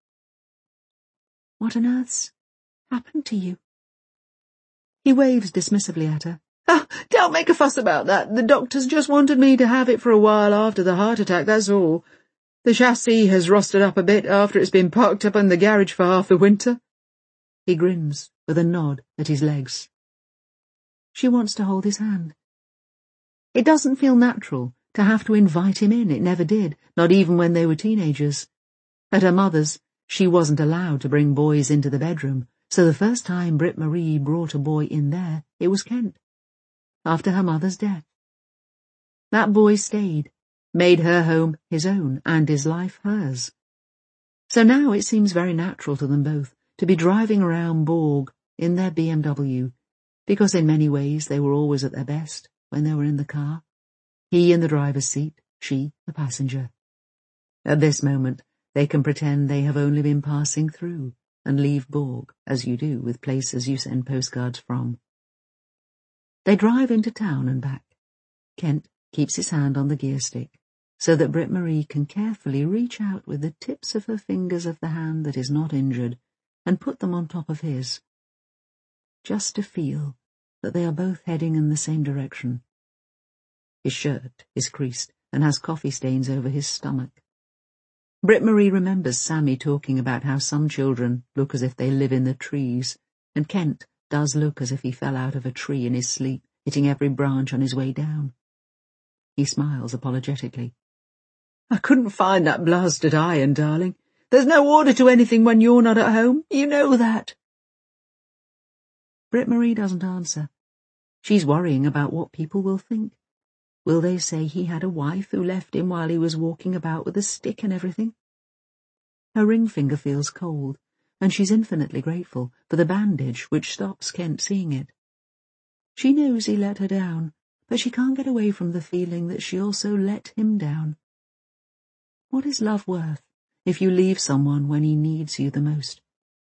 What on earth's happened to you? He waves dismissively at her. Oh, don't make a fuss about that. The doctors just wanted me to have it for a while after the heart attack, that's all. The chassis has rusted up a bit after it's been parked up in the garage for half the winter. He grins with a nod at his legs. She wants to hold his hand. It doesn't feel natural to have to invite him in. It never did, not even when they were teenagers. At her mother's, she wasn't allowed to bring boys into the bedroom, so the first time Britt Marie brought a boy in there, it was Kent, after her mother's death. That boy stayed, made her home his own, and his life hers. So now it seems very natural to them both to be driving around Borg in their BMW, because in many ways they were always at their best when they were in the car. He in the driver's seat, she the passenger. At this moment, they can pretend they have only been passing through and leave Borg, as you do with places you send postcards from. They drive into town and back. Kent keeps his hand on the gear stick, so that Britt Marie can carefully reach out with the tips of her fingers of the hand that is not injured and put them on top of his, just to feel that they are both heading in the same direction. His shirt is creased and has coffee stains over his stomach. Britt Marie remembers Sammy talking about how some children look as if they live in the trees, and Kent does look as if he fell out of a tree in his sleep, hitting every branch on his way down. He smiles apologetically. I couldn't find that blasted iron, darling. There's no order to anything when you're not at home. You know that. Britt Marie doesn't answer. She's worrying about what people will think. Will they say he had a wife who left him while he was walking about with a stick and everything? Her ring finger feels cold, and she's infinitely grateful for the bandage which stops Kent seeing it. She knows he let her down, but she can't get away from the feeling that she also let him down. What is love worth if you leave someone when he needs you the most?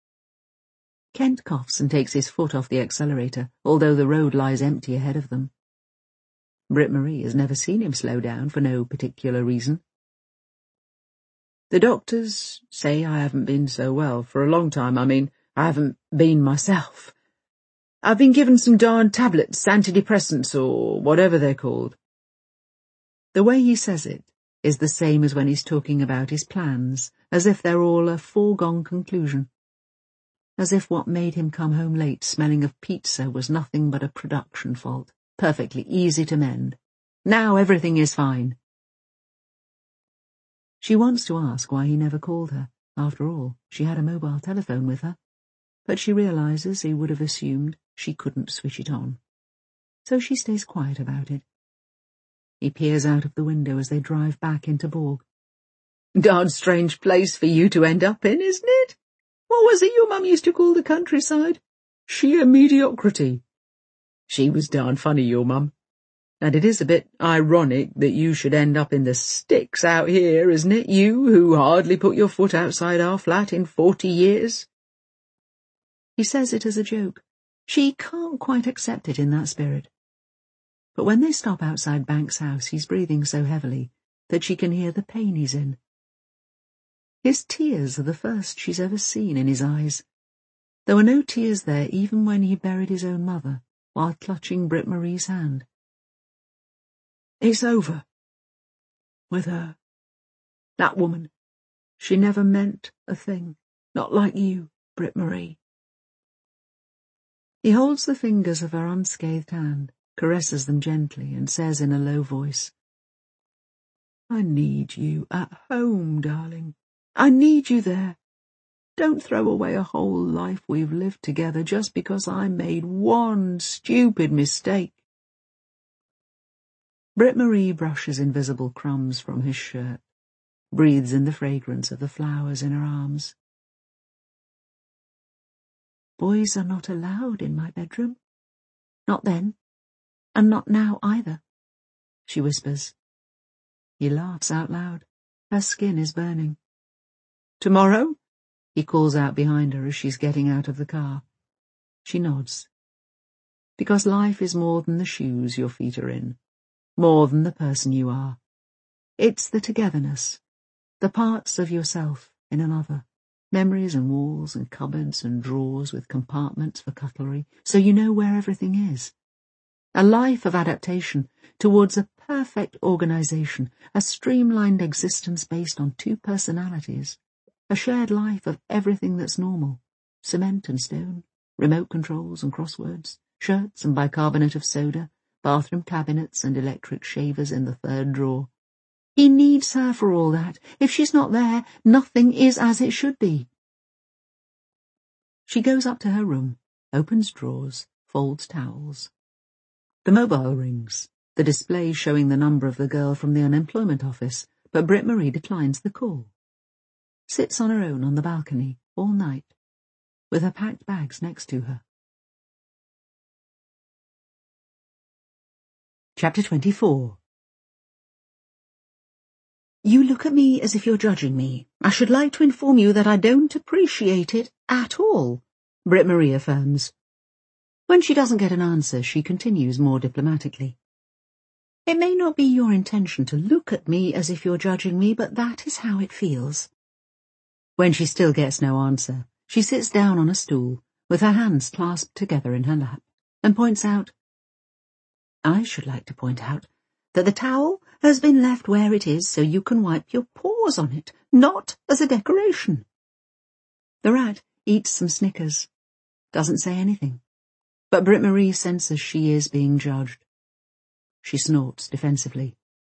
Kent coughs and takes his foot off the accelerator, although the road lies empty ahead of them. Britt Marie has never seen him slow down for no particular reason. The doctors say I haven't been so well for a long time. I mean, I haven't been myself. I've been given some darn tablets, antidepressants, or whatever they're called. The way he says it is the same as when he's talking about his plans, as if they're all a foregone conclusion. As if what made him come home late smelling of pizza was nothing but a production fault, perfectly easy to mend. Now everything is fine. She wants to ask why he never called her. After all, she had a mobile telephone with her, but she realizes he would have assumed she couldn't switch it on. So she stays quiet about it. He peers out of the window as they drive back into Borg. Darn strange place for you to end up in, isn't it? What was it your mum used to call the countryside? Sheer mediocrity. She was darn funny, your mum. And it is a bit ironic that you should end up in the sticks out here, isn't it? You, who hardly put your foot outside our flat in 40 years. He says it as a joke. She can't quite accept it in that spirit. But when they stop outside Bank's house, he's breathing so heavily that she can hear the pain he's in. His tears are the first she's ever seen in his eyes. There were no tears there even when he buried his own mother while clutching Britt Marie's hand. It's over. With her. That woman. She never meant a thing. Not like you, Britt Marie. He holds the fingers of her unscathed hand, caresses them gently, and says in a low voice, I need you at home, darling. I need you there. Don't throw away a whole life we've lived together just because I made one stupid mistake. Britt Marie brushes invisible crumbs from his shirt, breathes in the fragrance of the flowers in her arms. Boys are not allowed in my bedroom. Not then, and not now either, she whispers. He laughs out loud. Her skin is burning. Tomorrow? He calls out behind her as she's getting out of the car. She nods. Because life is more than the shoes your feet are in, more than the person you are. It's the togetherness, the parts of yourself in another, memories and walls and cupboards and drawers with compartments for cutlery, so you know where everything is. A life of adaptation towards a perfect organization, a streamlined existence based on two personalities, a shared life of everything that's normal, cement and stone, remote controls and crosswords, shirts and bicarbonate of soda, bathroom cabinets and electric shavers in the third drawer. He needs her for all that. If she's not there, nothing is as it should be. She goes up to her room, opens drawers, folds towels. The mobile rings, the display showing the number of the girl from the unemployment office, but Britt-Marie declines the call. Sits on her own on the balcony all night, with her packed bags next to her. Chapter 24. You look at me as if you're judging me. I should like to inform you that I don't appreciate it at all, Britt-Marie affirms. When she doesn't get an answer, she continues more diplomatically. It may not be your intention to look at me as if you're judging me, but that is how it feels. When she still gets no answer, she sits down on a stool, with her hands clasped together in her lap, and points out, I should like to point out that the towel has been left where it is so you can wipe your paws on it, not as a decoration. The rat eats some Snickers, doesn't say anything, but Britt-Marie senses she is being judged. She snorts defensively.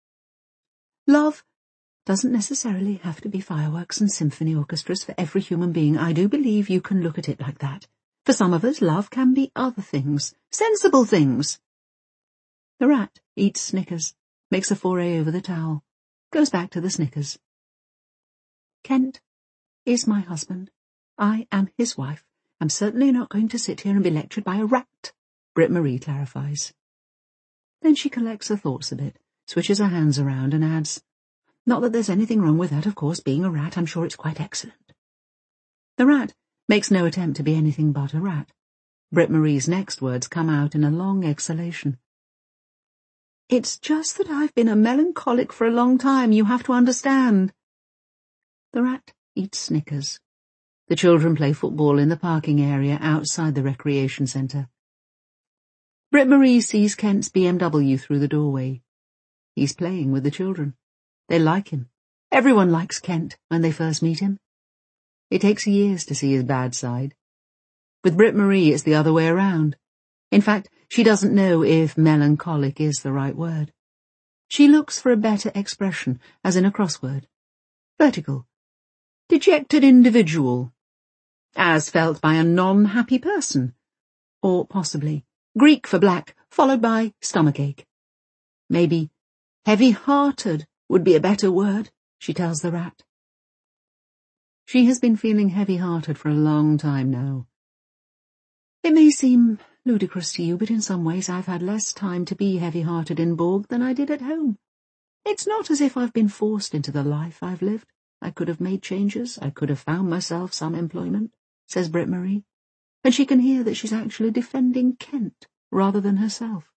Love doesn't necessarily have to be fireworks and symphony orchestras for every human being. I do believe you can look at it like that. For some of us, love can be other things, sensible things. The rat eats Snickers, makes a foray over the towel, goes back to the Snickers. Kent is my husband. I am his wife. I'm certainly not going to sit here and be lectured by a rat, Britt-Marie clarifies. Then she collects her thoughts a bit, switches her hands around and adds, not that there's anything wrong with that, of course, being a rat, I'm sure it's quite excellent. The rat makes no attempt to be anything but a rat. Britt-Marie's next words come out in a long exhalation. It's just that I've been a melancholic for a long time, you have to understand. The rat eats Snickers. The children play football in the parking area outside the recreation centre. Britt-Marie sees Kent's BMW through the doorway. He's playing with the children. They like him. Everyone likes Kent when they first meet him. It takes years to see his bad side. With Britt-Marie, it's the other way around. In fact, she doesn't know if melancholic is the right word. She looks for a better expression, as in a crossword. Vertical. Dejected individual. As felt by a non-happy person. Or possibly Greek for black, followed by stomachache. Maybe heavy-hearted would be a better word, she tells the rat. She has been feeling heavy-hearted for a long time now. It may seem ludicrous to you, but in some ways I've had less time to be heavy-hearted in Borg than I did at home. It's not as if I've been forced into the life I've lived. I could have made changes, I could have found myself some employment, says Britt-Marie, and she can hear that she's actually defending Kent rather than herself.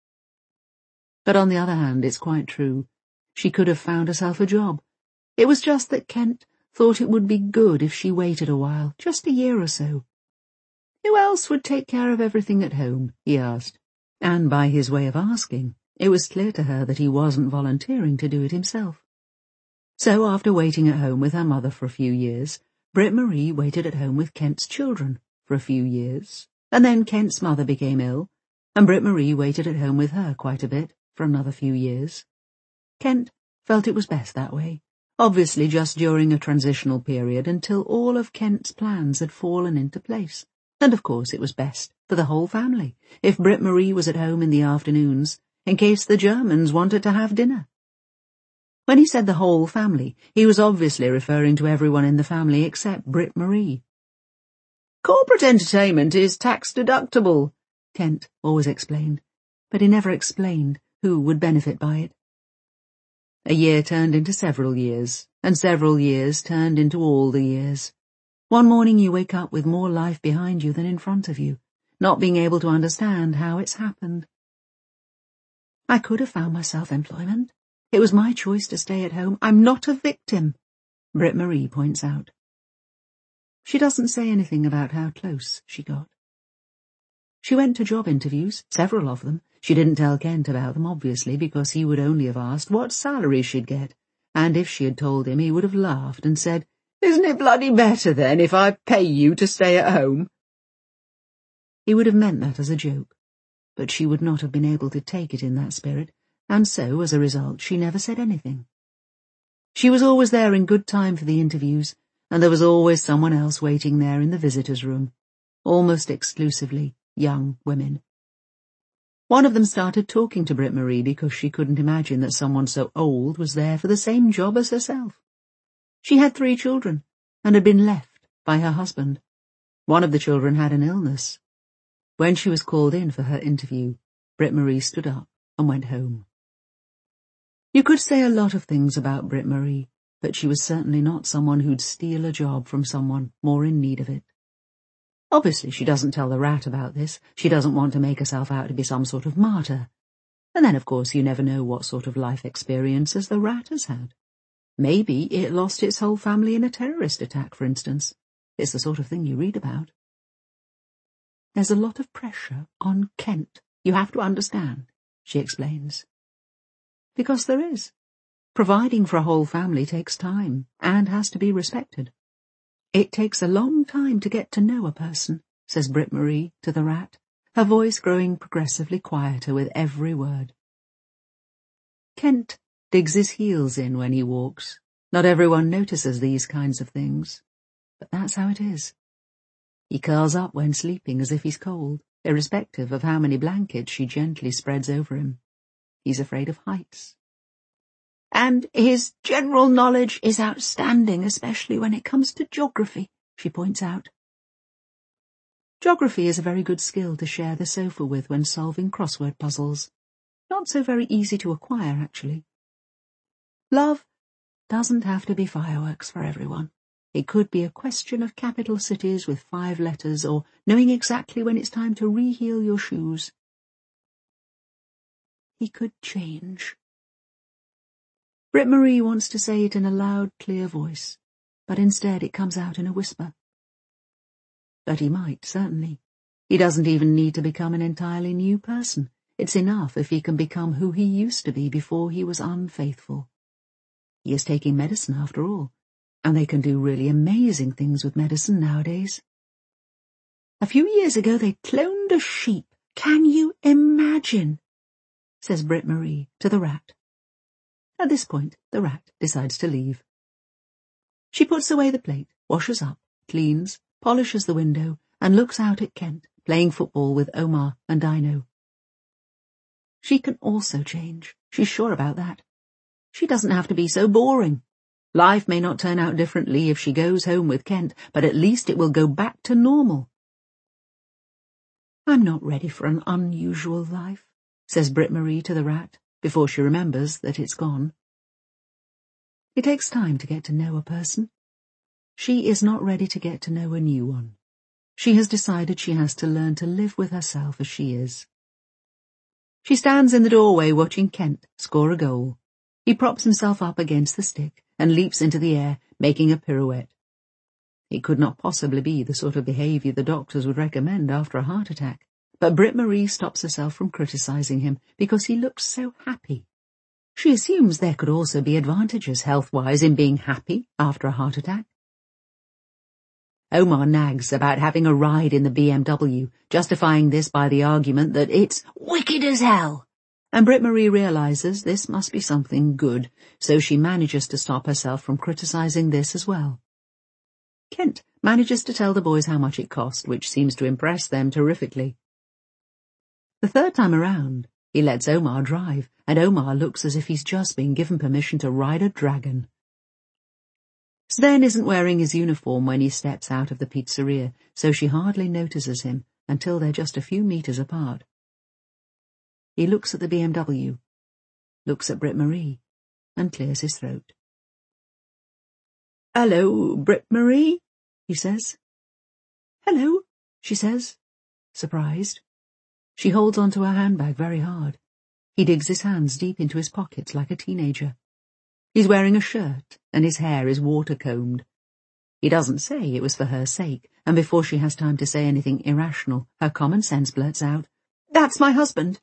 But on the other hand, it's quite true. She could have found herself a job. It was just that Kent thought it would be good if she waited a while, just a year or so. Who else would take care of everything at home, he asked, and by his way of asking, it was clear to her that he wasn't volunteering to do it himself. So after waiting at home with her mother for a few years, Britt-Marie waited at home with Kent's children for a few years, and then Kent's mother became ill, and Britt-Marie waited at home with her quite a bit for another few years. Kent felt it was best that way, obviously just during a transitional period until all of Kent's plans had fallen into place. And of course it was best for the whole family if Britt-Marie was at home in the afternoons, in case the Germans wanted to have dinner. When he said the whole family, he was obviously referring to everyone in the family except Britt-Marie. Corporate entertainment is tax-deductible, Kent always explained, but he never explained who would benefit by it. A year turned into several years, and several years turned into all the years. One morning you wake up with more life behind you than in front of you, not being able to understand how it's happened. I could have found myself employment. It was my choice to stay at home. I'm not a victim. Britt-Marie points out. She doesn't say anything about how close she got. She went to job interviews, several of them. She didn't tell Kent about them, obviously, because he would only have asked what salary she'd get, and if she had told him, he would have laughed and said, "Isn't it bloody better, then, if I pay you to stay at home?" He would have meant that as a joke, but she would not have been able to take it in that spirit, and so, as a result, she never said anything. She was always there in good time for the interviews, and there was always someone else waiting there in the visitors' room, almost exclusively young women. One of them started talking to Britt-Marie because she couldn't imagine that someone so old was there for the same job as herself. She had 3 children, and had been left by her husband. One of the children had an illness. When she was called in for her interview, Britt-Marie stood up and went home. You could say a lot of things about Britt-Marie, but she was certainly not someone who'd steal a job from someone more in need of it. Obviously, she doesn't tell the Rat about this. She doesn't want to make herself out to be some sort of martyr. And then, of course, you never know what sort of life experiences the Rat has had. Maybe it lost its whole family in a terrorist attack, for instance. It's the sort of thing you read about. There's a lot of pressure on Kent, you have to understand, she explains. Because there is. Providing for a whole family takes time and has to be respected. It takes a long time to get to know a person, says Britt-Marie to the Rat, her voice growing progressively quieter with every word. Kent digs his heels in when he walks. Not everyone notices these kinds of things, but that's how it is. He curls up when sleeping as if he's cold, irrespective of how many blankets she gently spreads over him. He's afraid of heights. And his general knowledge is outstanding, especially when it comes to geography, she points out. Geography is a very good skill to share the sofa with when solving crossword puzzles. Not so very easy to acquire, actually. Love doesn't have to be fireworks for everyone. It could be a question of capital cities with 5 letters, or knowing exactly when it's time to re-heel your shoes. He could change. Britt-Marie wants to say it in a loud, clear voice, but instead it comes out in a whisper. But he might, certainly. He doesn't even need to become an entirely new person. It's enough if he can become who he used to be before he was unfaithful. He is taking medicine, after all, and they can do really amazing things with medicine nowadays. A few years ago they cloned a sheep. Can you imagine? Says Britt-Marie to the Rat. At this point, the Rat decides to leave. She puts away the plate, washes up, cleans, polishes the window, and looks out at Kent, playing football with Omar and Dino. She can also change. She's sure about that. She doesn't have to be so boring. Life may not turn out differently if she goes home with Kent, but at least it will go back to normal. I'm not ready for an unusual life, says Britt-Marie to the Rat, before she remembers that it's gone. It takes time to get to know a person. She is not ready to get to know a new one. She has decided she has to learn to live with herself as she is. She stands in the doorway watching Kent score a goal. He props himself up against the stick and leaps into the air, making a pirouette. It could not possibly be the sort of behaviour the doctors would recommend after a heart attack, but Britt-Marie stops herself from criticising him because he looks so happy. She assumes there could also be advantages health-wise in being happy after a heart attack. Omar nags about having a ride in the BMW, justifying this by the argument that it's wicked as hell. And Britt-Marie realises this must be something good, so she manages to stop herself from criticising this as well. Kent manages to tell the boys how much it cost, which seems to impress them terrifically. The third time around, he lets Omar drive, and Omar looks as if he's just been given permission to ride a dragon. Sven isn't wearing his uniform when he steps out of the pizzeria, so she hardly notices him until they're just a few meters apart. He looks at the BMW, looks at Britt-Marie, and clears his throat. "Hello, Britt-Marie," he says. "Hello," she says, surprised. She holds onto her handbag very hard. He digs his hands deep into his pockets like a teenager. He's wearing a shirt, and his hair is water-combed. He doesn't say it was for her sake, and before she has time to say anything irrational, her common sense blurts out, "That's my husband."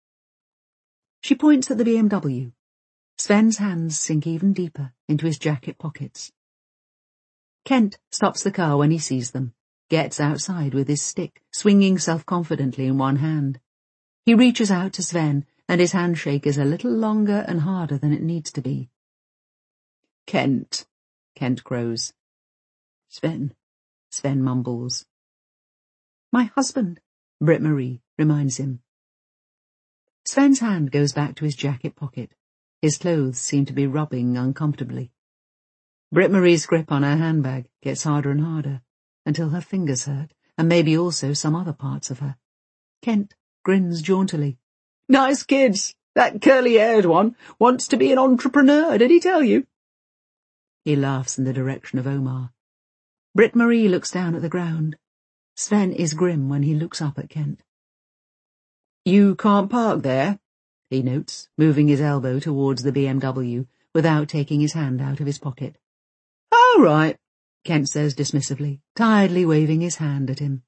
She points at the BMW. Sven's hands sink even deeper into his jacket pockets. Kent stops the car when he sees them, gets outside with his stick, swinging self-confidently in one hand. He reaches out to Sven, and his handshake is a little longer and harder than it needs to be. "Kent," Kent crows. "Sven," Sven mumbles. "My husband," Britt-Marie reminds him. Sven's hand goes back to his jacket pocket. His clothes seem to be rubbing uncomfortably. Britt-Marie's grip on her handbag gets harder and harder, until her fingers hurt, and maybe also some other parts of her. Kent grins jauntily. "Nice kids. That curly-haired one wants to be an entrepreneur, did he tell you?" He laughs in the direction of Omar. Britt-Marie looks down at the ground. Sven is grim when he looks up at Kent. "You can't park there," he notes, moving his elbow towards the BMW without taking his hand out of his pocket. "All right," Kent says dismissively, tiredly waving his hand at him.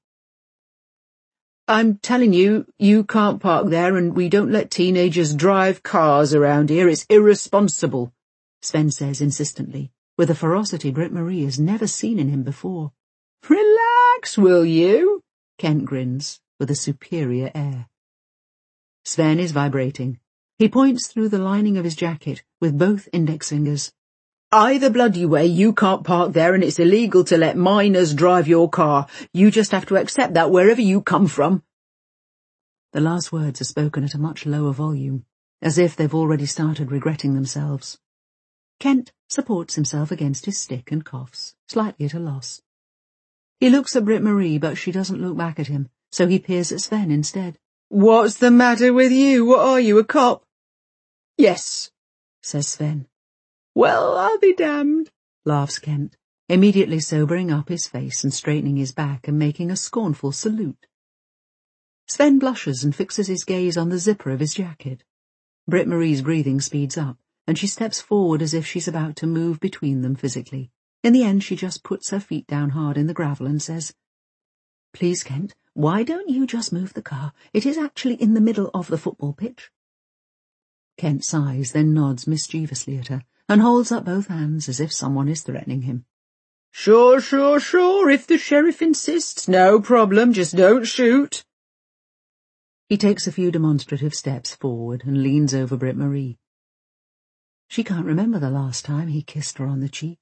"I'm telling you, you can't park there, and we don't let teenagers drive cars around here. It's irresponsible," Sven says insistently, with a ferocity Britt-Marie has never seen in him before. "Relax, will you?" Kent grins, with a superior air. Sven is vibrating. He points through the lining of his jacket with both index fingers. "Either bloody way, you can't park there, and it's illegal to let minors drive your car. You just have to accept that wherever you come from." The last words are spoken at a much lower volume, as if they've already started regretting themselves. Kent supports himself against his stick and coughs, slightly at a loss. He looks at Britt-Marie, but she doesn't look back at him, so he peers at Sven instead. "What's the matter with you? What are you, a cop?" "Yes," says Sven. "Well, I'll be damned," laughs Kent, immediately sobering up his face and straightening his back and making a scornful salute. Sven blushes and fixes his gaze on the zipper of his jacket. Britt-Marie's breathing speeds up, and she steps forward as if she's about to move between them physically. In the end, she just puts her feet down hard in the gravel and says, "Please, Kent, why don't you just move the car? It is actually in the middle of the football pitch." Kent sighs, then nods mischievously at her, and holds up both hands as if someone is threatening him. Sure, if the sheriff insists, no problem, just don't shoot." He takes a few demonstrative steps forward and leans over Britt-Marie. She can't remember the last time he kissed her on the cheek.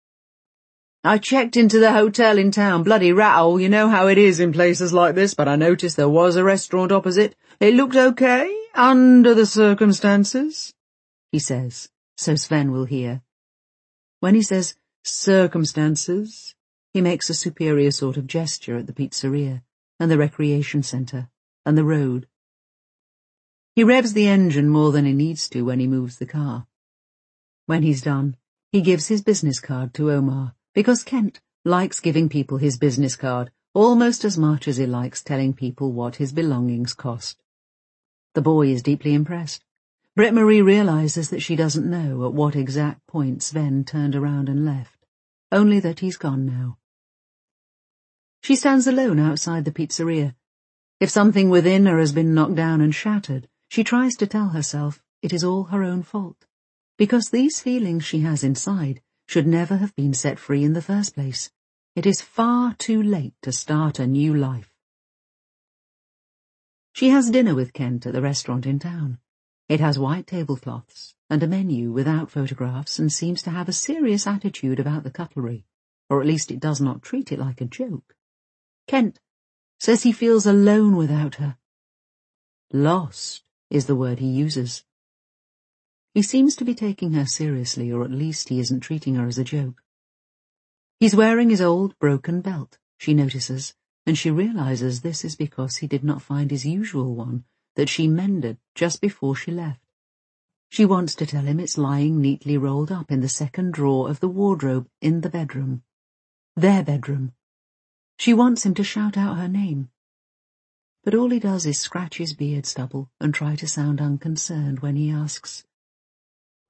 "I checked into the hotel in town, bloody rat-hole, you know how it is in places like this, but I noticed there was a restaurant opposite. It looked okay, under the circumstances," he says, so Sven will hear. When he says circumstances, he makes a superior sort of gesture at the pizzeria, and the recreation centre, and the road. He revs the engine more than he needs to when he moves the car. When he's done, he gives his business card to Omar, because Kent likes giving people his business card almost as much as he likes telling people what his belongings cost. The boy is deeply impressed. Britt-Marie realizes that she doesn't know at what exact point Sven turned around and left, only that he's gone now. She stands alone outside the pizzeria. If something within her has been knocked down and shattered, she tries to tell herself it is all her own fault, because these feelings she has inside should never have been set free in the first place. It is far too late to start a new life. She has dinner with Kent at the restaurant in town. It has white tablecloths and a menu without photographs and seems to have a serious attitude about the cutlery, or at least it does not treat it like a joke. Kent says he feels alone without her. Lost is the word he uses. He seems to be taking her seriously, or at least he isn't treating her as a joke. He's wearing his old broken belt, she notices, and she realizes this is because he did not find his usual one that she mended just before she left. She wants to tell him it's lying neatly rolled up in the second drawer of the wardrobe in the bedroom. Their bedroom. She wants him to shout out her name. But all he does is scratch his beard stubble and try to sound unconcerned when he asks,